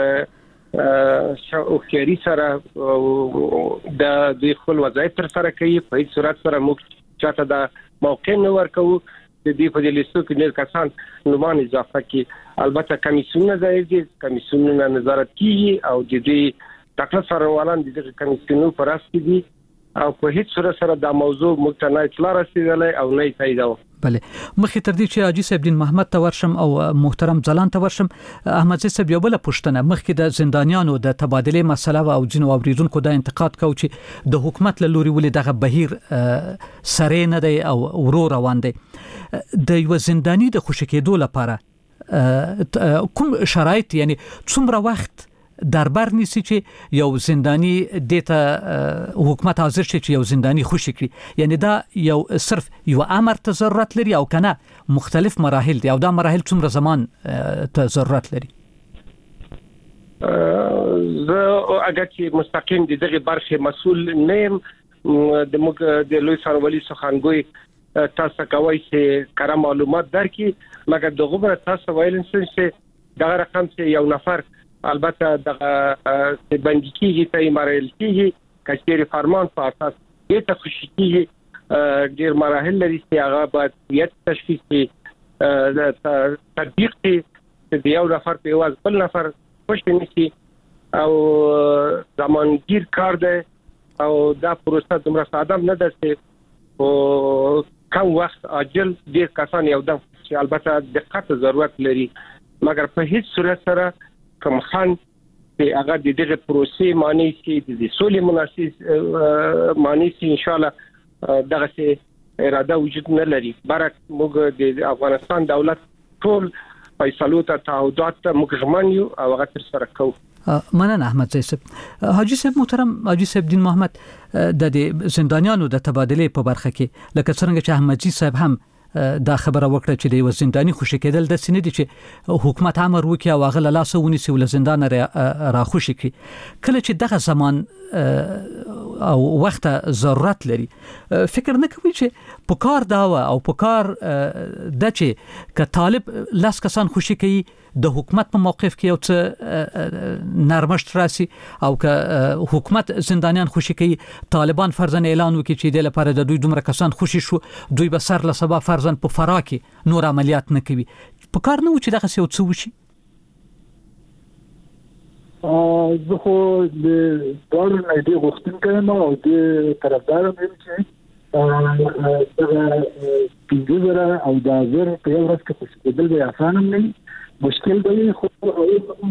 [SPEAKER 12] شوخيري سره د د خپل وظایف تر سره کوي. په هیڅ صورت سره موږ چاته دا موقع نه ورکو د دې په لیستو کې نه کسان نومان اضافه کی. البته کمیسیونونه ځای دي، کمیسیونونه نظارت کوي او د دې تکلیف څارنوالان د دې کمیسیونونو پر اساس دي او په هیڅ صورت سره دا موضوع موږ ته نه اطلاع رسیدلې او نه تاییدو.
[SPEAKER 8] بله، مخکې تر دې چې حاجی صاحب دین محمد ته ورشم او محترم ځلان ته ورشم، احمد زی صاحب یو بل پوښتنه مخکې د زندانیانو د تبادله مسله او جنو اوریدونکو دا انتقاد کو چې د حکومت له لوري ولې دغه بهیر سره نه دی او ورو روان دی. د یو زندانی د خوشی کېدو لپاره کوم شرایط، یعنی څومره وخت دربر نیسی چې یو زندانی دیتا حکومت حاضر شي چې یو زندانی خوشی کړي؟ یعنی دا یو صرف یو امر ته ضرورت لري او کنه مختلف مراحل دي او دا مراحل څومره زمان ته ضرورت لري؟
[SPEAKER 12] زه اگر چې مستقیم د دغه برخه مسؤل نیم د موږ د لوی څارنوالي څخه تاسو کوي چې کار معلومات درکې، مګر دغه بر تاسو ویلن چې دا رقم چې یو نفر البته د بندي کیږي ته مراحل کیږي کچېری فرمان په اساس دې ته خوشی کیږي. ډیر مراحل لري چې هغه باید یت تشخیص کې تطبیق کې د یو نفر په واز بل نفر خوشی نشي او زمانگیر کار ده او دا پروسه دومره ساده نه ده چې او کم وخت عاجل ډیر کسان یو دم چې البته دقت ضرورت لري، مګر په هیڅ صورت سره کوم خان چې هغه د دغه پروسې معنی چې د سولې مناسب معنی چې ان شاء الله دغه سي اراده وجود نه لري. برک موږ د افغانستان دولت ټول فیصلو ته تعهدات ته موږ ژمن یو او هغه تر سره کوو.
[SPEAKER 8] مننه احمد صاحب. حاجی صاحب محترم حاجی صاحب دین محمد د زندانیانو د تبادله په برخه کې لکه څنګه چې احمد جی صاحب هم دا خبره وکړه چې د زنداني خوشی کېدل د سینې دي چې حکومت امر وکړي او هغه له لاسه ونیسي ول زندان را خوشی کړي. کله چې دغه زمان او وخت ضرورت لري فکر نه کوي چې په کار دا او په کار د چې ک طالب لاس کسان خوشی کوي د حکومت په موقف کې یو څه نرمشت راسي او ک حکومت زندانیان خوشی کوي طالبان فرضاً اعلان وکړي چې د لپاره د دوی دومره کسان خوشی شو دوی به سر له سبا فرضاً په فرا کې نور عملیات نه کوي په کار نه و چې دغه څه څه وشي.
[SPEAKER 6] زه خو د ډول نه دی غوښتن کوم او د طرفدار مې چې دا پیګره او دا زر په یو ورځ کې خوشی کېدل به اسانه نه مشکل دی خو او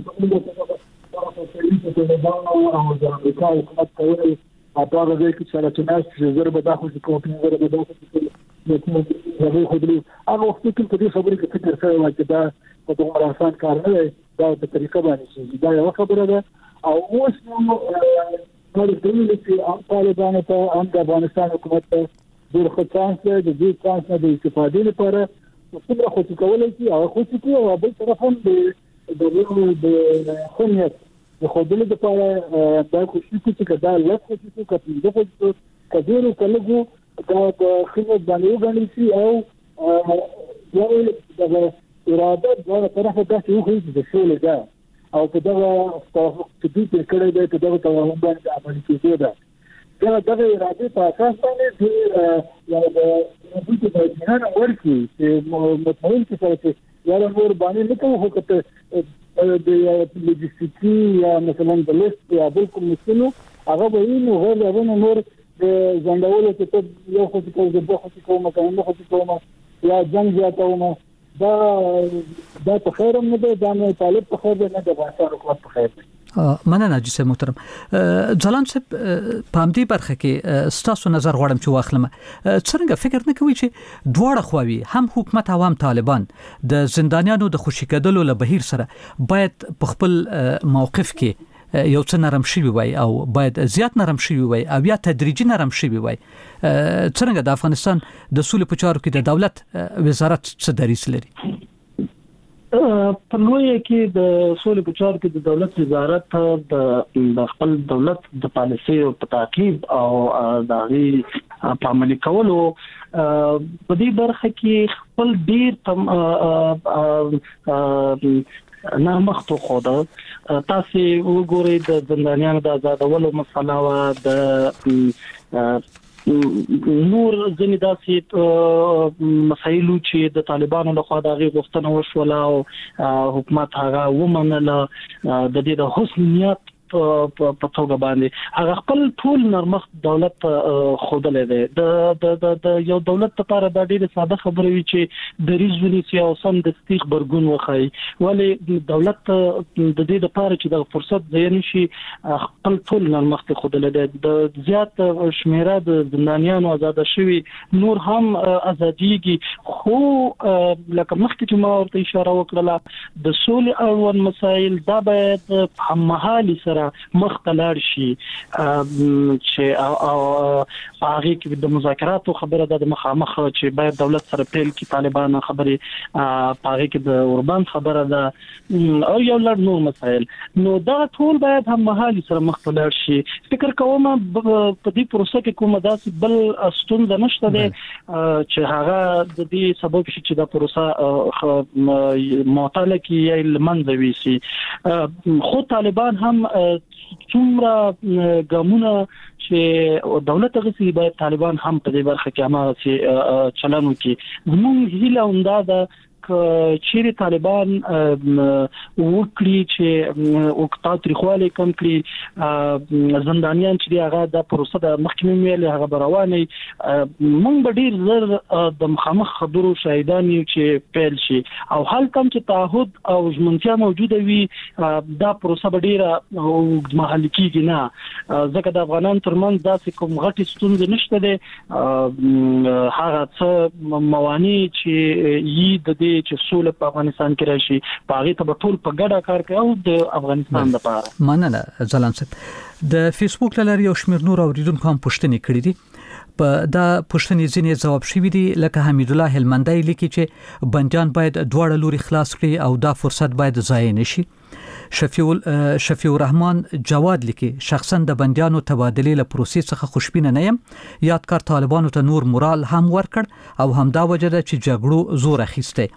[SPEAKER 6] د امریکا حکومت کوي اپاره دې کې سره چې ناس زر به داخل کوي زر به داخل کوي خو دې هغه وخت کې په دې خبرې کې فکر کړی و چې دا په دومره آسان کار نه دی دا په طریقه باندې چې دا یو خبره ده او اوس نو په دې چې هم طالبانو ته هم د افغانستان حکومت ته ډېر ښه چانس دی د دې چانس نه د استفادې لپاره څومره خوشي کولای شي او خوشي کوي او بل طرف هم د د خنیت د خودلو لپاره دا خوشي کوي چې دا لږ خوشي کوي چې د خو کډیرو کلهګو دا د خنیت باندې وګڼل شي او یو د اراده د طرفه د څه خو د شول ده او په دغه توافق چې دې کړی دی په دغه توافق باندې عملي کېږي دا دا دغه اراده په اساس باندې چې یو د دې په جهان ورکی چې مطمئن چې یا نور باندې نه کوو چې د لوجستیکي یا مثلا د لیست یا بل کوم مسلو هغه به نو غیر نور د ځندولو چې یو خو چې د دوه خو کومه کنه خو کومه یا جنگ زیاتومه دا دا په خیر هم نه دی دا نه طالب په خیر نه دی افغانستان حکومت په خیر دی.
[SPEAKER 8] مننه جسم محترم. ځلان صاحب په همدې برخه کې ستاسو نظر غواړم چې واخلم څنګه فکر نه کوي چې دواړه خواوي هم حکومت او هم طالبان د زندانیانو د خوشی کېدلو له بهیر سره باید په خپل موقف کې یو څه نرم شي وي او باید زیات نرم شي وي او یا تدریجي نرم شي وي څنګه د افغانستان د سولې په چارو کې د دولت وزارت څه دریځ لري؟
[SPEAKER 7] په لوی کې د سولې په چارو کې د دولت وزارت د خپل دولت د پالیسي او تعقیب او د غي په عملي کولو په دې برخه کې خپل ډیر نه مخته خوده تاسو وګورئ د زندانیانو د آزادولو مسله او د نور ځینې داسې مسایلو چې د طالبانو لخوا د غي غوښتنه وشوله او حکومت هغه ومنله د دې د حسن نیت په توګه باندې هغه خپل ټول نرمخت دولت خودلې ده د د د یو دولت لپاره د ډېر ساده خبرې وی چې د ریزونی سیاست د استیخ برګون وخی ولی دولت د دې لپاره چې د فرصت ځای نشي خپل ټول نرمخت خودلې ده د زیات شمیره د زندانیانو آزاد شوي نور هم ازاديږي خو لکه مخکې چې ما ورته اشاره وکړه د سولې اړوند مسایل دا باید په محلي سره مختلر شي چې او هغه کې د مذاکراتو خبره ده د مخامخ چې باید دولت سره پیل کې طالبان خبري هغه کې د اوربان خبره ده او یو لړ نور مسایل نو دا ټول باید هم محلي سره مختلر شي. فکر کوم په دې پروسه کې کومه داسې بل ستونزه نشته ده چې هغه د دې سبب شي چې دا پروسه معطله کې یا لمنځه وي خو طالبان هم څومره ګامونه چې دولت غوښتي باید طالبان هم په دې برخه کې هم چې چلن وکړي. زموږ هیله همدا ده چیرې طالبان وکړي چې وکړه تاریخواله کم کړي زندانیان چې هغه د پروسه د محکمې ویلې هغه رواني مونږ به ډیر زر د مخامخ خبرو شاهدان یو چې پیل شي او حال کم چې تعهد او ژمنتیا موجوده وي دا پروسه به ډیره مهال کېږي نه ځکه د افغانان ترمنځ داسې کوم غټي ستونزې نشته ده هغه څه موانع چې یي د وکړي چې سوله په افغانستان کې راشي پاغي ته ټول په ګډه کار کوي او د افغانستان لپاره.
[SPEAKER 8] مننه ځلان صاحب. د فیسبوک لاري یو شمېر نور اوریدونکو هم پوښتنې کړې دي. په دا پوښتنې ځینې جواب شوي دي، لکه حمید الله هلمندی لیکي چې بنديان باید دواړه لوري خلاص کړي او دا فرصت باید ضایع نشي. شفیع شفیع الرحمن جواد لیکي شخصا د بنديانو تبادله له پروسې څخه خوشبینه نه یم. یادګار طالبانو ته نور مورال هم ورکړ او همدا وجه ده چې جګړو زور اخیسته.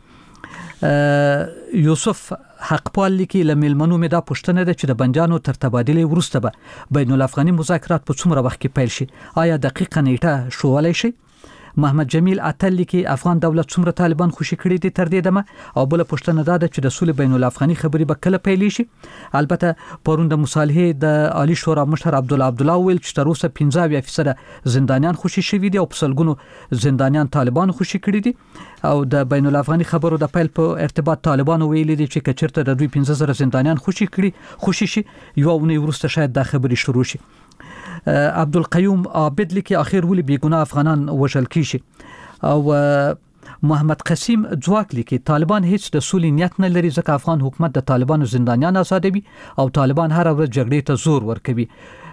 [SPEAKER 8] یوسف حقپال لیکي لملمنو مې دا پوښتنه ده چې د بنديانو تر تبادله وروسته به بین الافغاني مذاکرات په څومره وخت کې پیل شي؟ آیا دقیقه نیټه شوولای شي؟ محمد جمیل اتل لیکي افغان دولت څومره طالبان خوشي کړي دي تر دې دمه، او بل پوښتنه ده چې د سولې بین الافغاني خبري به کله پیل شي؟ البته پرون د مصالحه د عالی شورا مشر عبد الله عبد الله ویل چې تر اوسه پنځه فیصد زندانیان خوشي شوي دي او په سلګونو زندانیان طالبان خوشي کړي دي، او د بین الافغاني خبرو د پیل په ارتباط طالبان ویل دي چې کچرته د دوی پنځه زره زندانیان خوشي کړي خوشي شي یو ونی ورسته شاید د خبري شروع شي. عبدالقیوم عابد لیکي اخر ولي بیګناه افغانان وژل کیږي، او محمد قسیم ځواک لیکي طالبان هیڅ د سولې نیت نه لري ځکه افغان حکومت د طالبانو زندانیان آزادوي او طالبان هر ورځ جګړې ته زور ورکوي.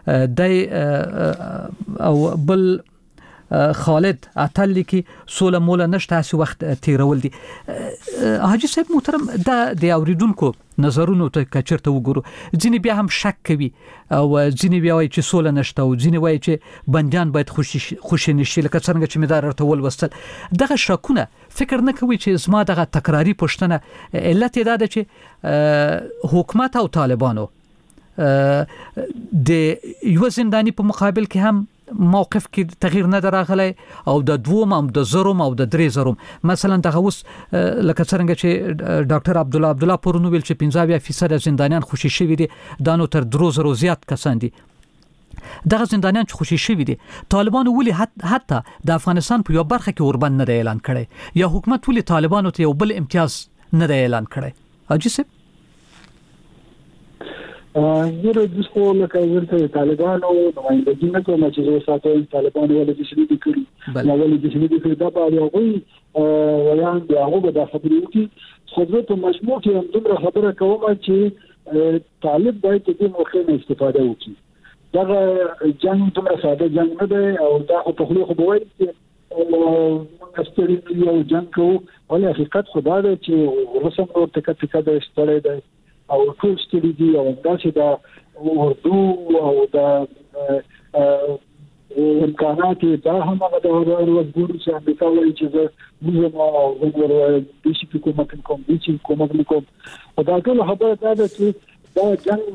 [SPEAKER 8] د او بل خالد اتل لیکي سوله مولا نشته هسي وخت تیرول دي. حاجی صاحب محترم دا د اوریدونکو نظرونو ته کچرته وګورو، ځینې بیا هم شک کوي او ځینې بیا وایي چې سوله نشته او ځینې وایي چې بنديان باید خوشي خوشي نشي، لکه څنګه چې مدار ورته ولوستل. دغه شکونه فکر نه کوي چې زما دغه تکراری پوښتنه علت دا ده چې حکومت او طالبانو د یو زندانی په مقابل کې هم موقف کې تغییر نه دراغلی او د دوم او د زروم او د درې زروم مثلا دغه اوس لکه څنګه چې ډاکټر عبد الله عبد الله پرونو ویل چې پنځه فیصد زندانیان خوشي شوي دي، دا نو تر درو زرو زیات کسان دي. دغه زندانیان چې خوشي شوي دي طالبانو ولې حتی د افغانستان په یو برخه کې اوربند نه اعلان کړي، یا حکومت ولې طالبانو ته یو بل امتیاز نه اعلان کړي؟ حاجی صاحب
[SPEAKER 6] زه د خو لکه ورته طالبانو نمائندګي نه کوم چې زه ساتم طالبانو ولې د شری دي کړی نو ولې د شری دي کړی دا به یو ویان دی هغه د خبرې وکړي خو زه په مجموع کې هم دومره خبره کوم چې طالب باید د دې موخې نه استفاده وکړي. دا جنگ دومره ساده جنگ نه دی او دا خو په خلکو خو وایي چې موږ ستړي یو جنگ کوو، ولې حقیقت خو دا دی چې رسم او تکه تکه د ستړي دی او ټول ستړي دي او داسې دا اردو او دا امکانات دا هم هغه د ورګوري چې امریکا وایي چې موږ نو ورور د شي حکومت کوم دي چې کومه کوم او دا ټول خبره دا ده چې دا جنگ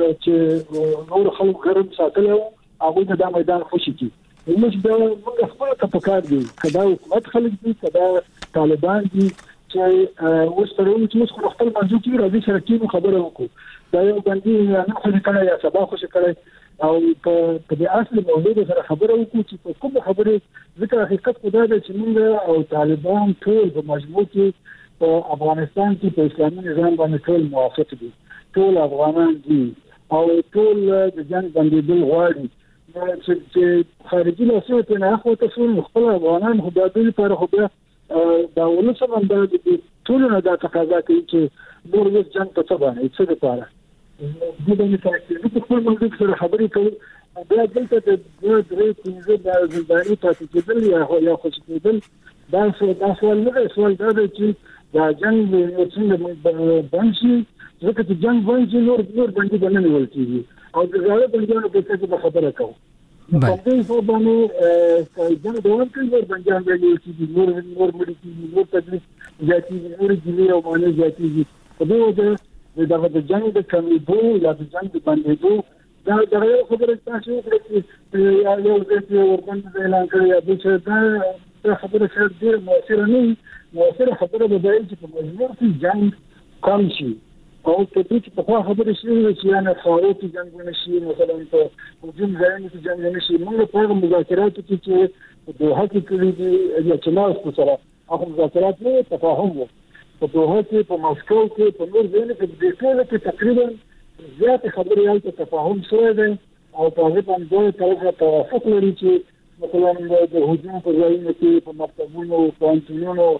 [SPEAKER 6] چې نور خلک ګرم ساتل او هغه د میدان خوشي کی موږ دا موږ خپل تفکر دي کدا حکومت خلک دي کدا طالبان دي چې اوس په اړه چې موږ خپل موضوع کې راځي سره کې خبره وکړو دا یو باندې نه خو کړه یا سبا خو کړه او په دې اصل موضوع سره خبره وکړو چې کوم خبره ذکر حقیقت خدا د چې موږ او طالبان ټول په مجموع کې په افغانستان کې په اسلامي نظام باندې ټول موافق دي، ټول افغانان دي او ټول د جنگ باندې بل غواړي چې خارجي لاسوته نه خو ته خپل افغانان خو د دې لپاره خو بیا دا ولسم انداز دي ټول نه دا تقاضا کوي چې نور وس جنگ په څه باندې څه لپاره د دې فاکټوري په خپل موضوع سره خبرې کوي بیا دلته د درې پنځه د زنداني پاتې کېدل یا یا خوشي کېدل دا څه دا سوال نه سوال دا دی چې دا جنگ څنګه باندې ځکه چې جنگ باندې نور نور باندې باندې نیول کېږي او د زړه باندې په څه کې خبره کوي په دې څه باندې جنگ دوام کوي نور باندې باندې چې نور نور مړي چې نور تدریس ذاتي نور دي او باندې ذاتي په دې وجه دا د جنگ د کمیدو یا د جنگ باندې دو دا دا یو خبره تاسو چې یا یو ځای وربند اعلان کړی یا د څه خبره چې ډیر موثر نه موثر خبره به دی چې په مجبور کې جنگ کم شي او په دې چې په خبره شي چې یا نه خارجي جنگ ونشي مثلا په هجوم ځای کې جنگ ونشي موږ په مذاکرات کې چې دوه کې کړی دي یا چې لاس سره هغه مذاکرات نه تفاهم وو په دوه کې په مسکو کې په نور ځای کې د ټول کې تقریبا زیات خبرې یې ته تفاهم شوی دی او په هغه باندې طرفه توافق لري چې مثلا د هجوم په ځای کې په مکتبونو پوهنتونونو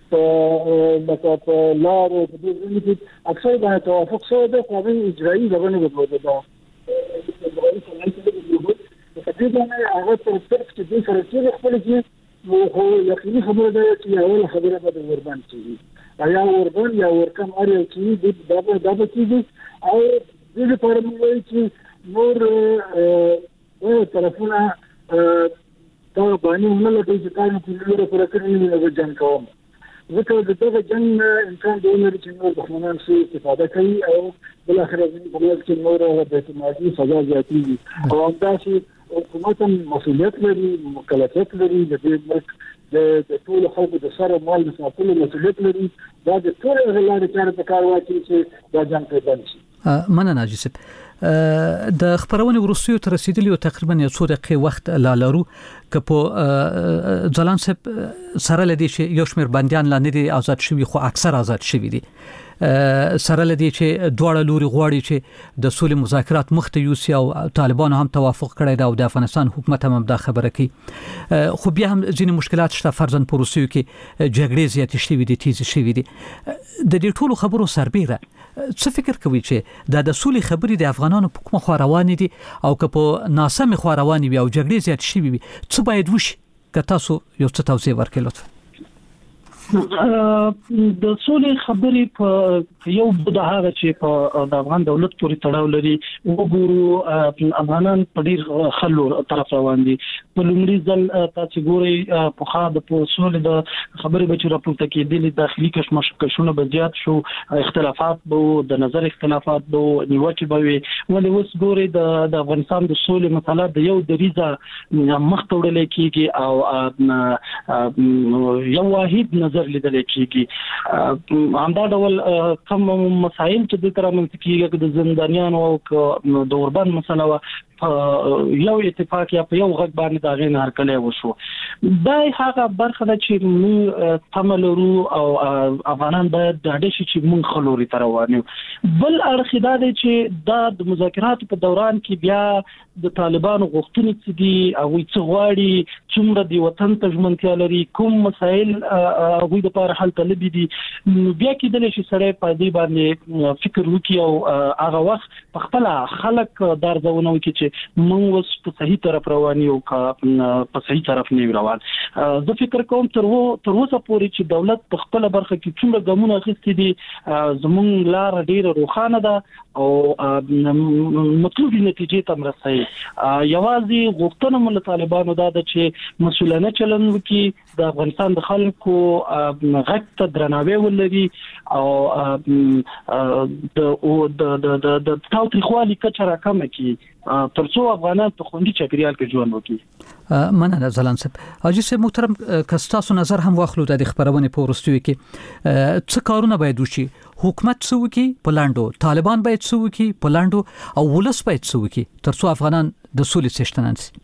[SPEAKER 6] په لکه په لارو په دې ځینې کې اکثر باندې توافق شوی دی خو هغه اجرایي دغه نه درلوده دا په دې باندې هغه تر طرف چې دې سره چې خپل کې نو خو یقیني خبره ده چې اول خبره به د وربان کېږي یا وربان یا ورکم اړ چې د دغه دغه کېږي او دې لپاره موږ چې نور طرفونه دا باندې موږ له دې ځای نه لري پر کړنی نه جنګ کوم ځکه دغه جنګ انسان د نور چې نور دښمنان شي استفاده کوي او بل اخر په بلد کې نور د اعتمادي فضا زیاتېږي او همداسې حکومت مسؤلیت لري مکلفیت لري د دې ملک د ټول خلکو د سره مال د ساتلو مسؤلیت لري دا د ټول غلارې کار په کار واچي چې دا جنګ په بند شي.
[SPEAKER 8] مننه ناجیب د خبرونه ورسېو تر رسیدلی او تقریبا یو څو دقیقې وخت لا لرو که په ځلان سپ سره لدی چې یو شمېر بنديان لا نه دي آزاد شوي خو اکثر آزاد شوي دي سره لدی چې دواړه لوري غواړي چې د سولې مذاکرات مخته یوسي او طالبانو هم توافق کړی دا او د افغانستان حکومت هم دا خبره کوي خو بیا هم ځینې مشکلات شته فرضاً په روسیو کې جګړې زیاتې شوي دي تیز شوي دي د دې ټولو خبرو سربیره څه فکر کوي چې دا د سولې خبرې د افغانانو په کومه خوا روانې دي او که په ناسمه خوا روانې وي او جګړې زیات شوي وي څه باید وشي که تاسو یو څه توضیح ورکړئ لطفا.
[SPEAKER 7] د سولې خبرې په یو بده هغه چې په د افغان دولت پورې تړاو لري وګورو افغانان په ډیر خلو طرف روان دي په لومړي ځل تاسو ګوري په خاطر په سولې د خبرې به چې راپورته کېدلې داخلي کشمکشونه به زیات شو اختلافات به د نظر اختلافات به نیوکې به وي ولې اوس ګوري د افغانستان د سولې مسله د یو دریزه مخ ته وړل کېږي او یو واحد نظر لیدل کېږي همدا ډول کوم مسایل چې د تر منځ کېږي د زندانیانو او د اوربان مسله یو اتفاق یا په یو غږ باندې دا غین هر کله وشو دا هغه برخه ده چې موږ تملرو او افغانان باید د هډې شي چې موږ خلوري تر روانو بل اړخ دا دی چې دا د مذاکراتو په دوران کې بیا د طالبانو غوښتنې چې دي او څه غواړي څومره د وطن ته ژمنتیا لري کوم مسایل هغه د لپاره حل طلب دي بیا کې د شي سره په دې باندې فکر وکړي او هغه وخت په خپل خلک درځونه وکړي موږ اوس په صحیح طرف روان یو په صحیح طرف نه روان زه فکر کوم تر و تر اوسه پورې چې دولت په خپل برخه کې څومره ګامونه اخیستي دي زموږ لار ډیره روښانه ده او مطلوبې نتیجې ته مرسي یوازې غوښتنه مل طالبانو دا ده چې مسؤلانه چلند وکړي د افغانستان د خلکو غږ ته درناوی ولري او د د د د تاوتریخوالي کچه راکمه کړي ترڅو افغانان په خوندي چاپیریال کې ژوند وکړي.
[SPEAKER 8] مننه ځلان صاحب. حاجی صاحب محترم کستاسو نظر هم واخلو د خبرونه په ورستوي کې څه کارونه باید وشي حکومت څه وکړي په لاندو طالبان باید څه وکړي په لاندو او ولس باید څه وکړي ترڅو افغانان د سولې څښتنان شي.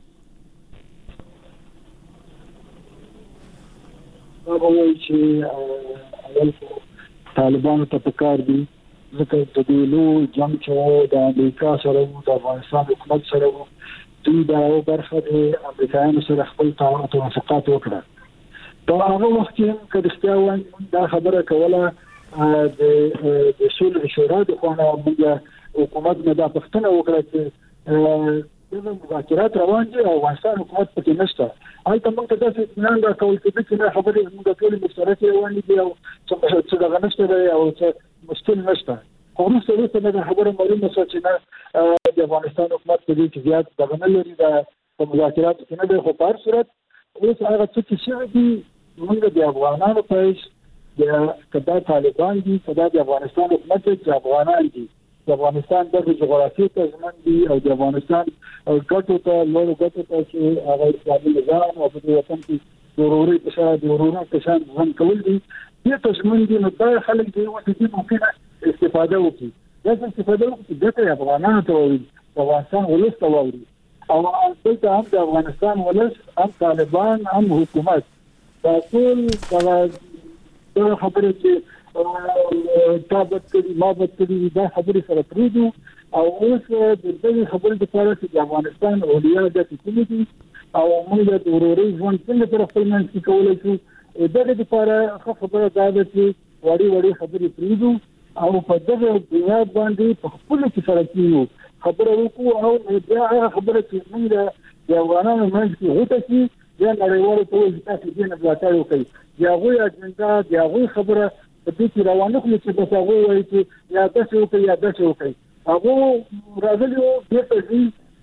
[SPEAKER 6] هغه چې اول طالبان ته پکار دي ځکه د دې لو جنگ چې د امریکا سره او د افغانستان حکومت سره دوی دا برخه د امریکایانو سره خپل تعاون او توافقات وکړه دا هغه وخت چې کډستیا وایي دا خبره کوله د د سولې شورا د خونه موږ حکومت نه دا پښتنه وکړه چې د مذاکرات روان دي او افغانستان حکومت پکې نشته هلته موږ ته داسې اطمینان راکول چې دا خبرې موږ ټول مشترک روان دي او څه دغه نشته او څه مشکل نشته خو نو څه څه خبره معلومه شوه چې نه د افغانستان حکومت په دې کې زیات دغه نه لري د مذاکراتو کې نه دی خو په هر صورت اوس هغه څه چې شوي دي موږ د افغانانو په حیث د کدا طالبان دي کدا د افغانستان حکومت د افغانان دي د افغانستان د جغرافیې ته ځمن دي او د افغانستان ګټو ته لوړ ګټو ته چې هغه اسلامي نظام او د وطن کې ضروري اشاره د ورونو کشان ځم کول دي دې ته ځمن دي نو دا خلک دی او چې ممکنه استفاده وکړي دا استفاده وکړي د افغانانو ته وي د افغانستان ولس ته وي او دلته هم د افغانستان ولس هم طالبان هم حکومت دا ټول دا خبره چې تابت کړي ما بت کړي دا خبره سره پریدو او اوس د دې خبرې لپاره چې د افغانستان اولیا د کومې او موږ د وروري ژوند څنګه تر خپل منځ کې کولای شو دغه لپاره خبره دا ده چې وړي وړي خبرې پریږدو او په دغه بنیاد باندې په خپل کې سره کیو خبره وکړو او بیا هغه خبره چې موږ د افغانانو منځ کې هوته شي یا نړیوالو ته وایي تاسو دې نه ملاتړ وکړئ یا غوي اجنډا یا غوي خبره په دې کې روانه کړي چې تاسو وایي چې یا تاسو وکړئ یا تاسو وکړئ هغه راغلی او دې ته چې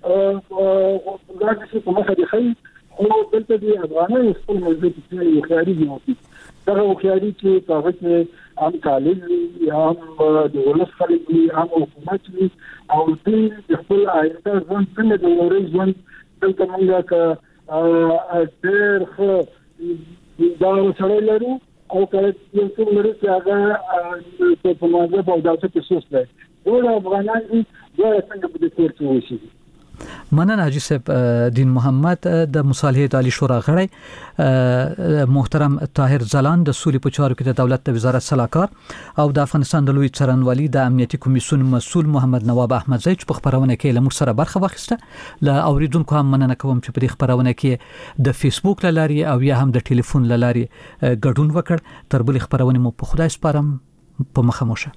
[SPEAKER 6] دا چې کومه خبره خي خو دلته د افغانانو خپل موضوع کې یو خیالي دی دا یو خیالي چې تاسو کې هم طالب یا هم د ولس خلک دي هم حکومت دي او دې خپل آینده ځان څنګه د ورځ ژوند دلته موږ کا ډېر خو دا سره لرو او کله چې موږ چې هغه په مازه په داسې کې سوس دی ټول افغانان دي دا څنګه په دې کې ورچوي
[SPEAKER 8] مننه حاجی صاحب دین محمد د مصالحه عالی شورا غړی محترم طاهر زلان د سولې په چارو کې د دولت د وزارت صلاحکار او د افغانستان د لوی څارنوالي د امنیتي کمیسیون مسؤل محمد نواب احمدزی چې په خبرونه کې له موږ سره برخه واخیسته ل اوریدونکو هم مننه کوم چې په دې خبرونه کې د فیسبوک لاري او یا هم د ټلیفون لاري ګډون وکړ تر بل خبرونه مو په خدای سپارم په مخه موشه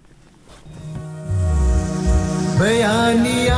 [SPEAKER 13] بیانیه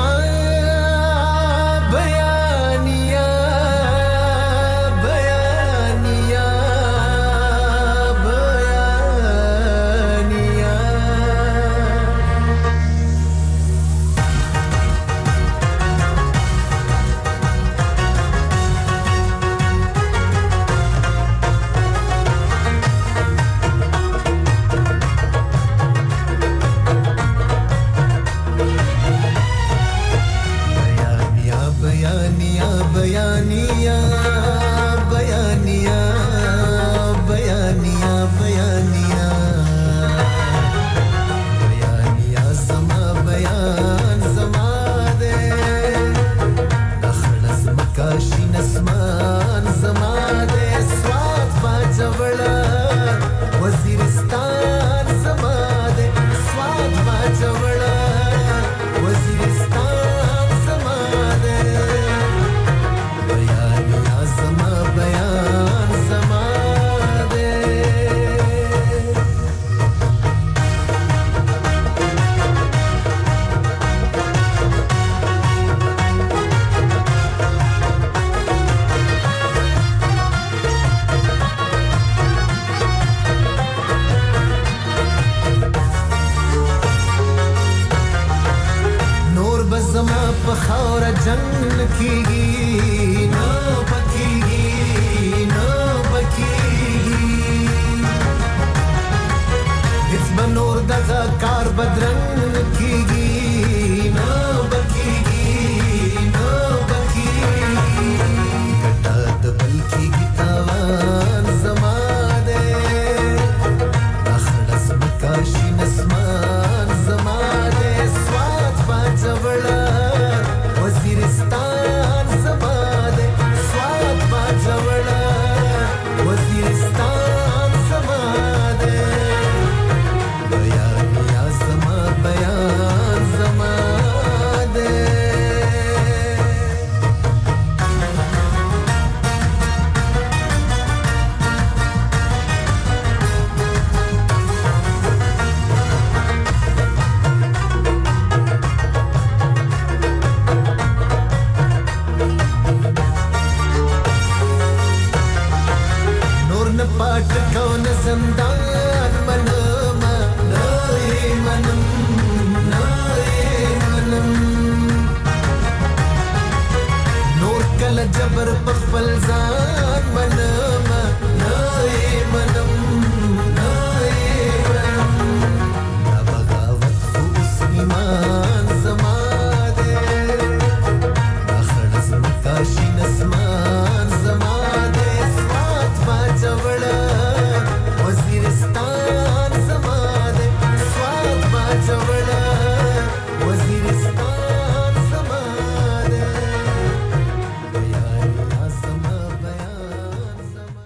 [SPEAKER 14] Waziristán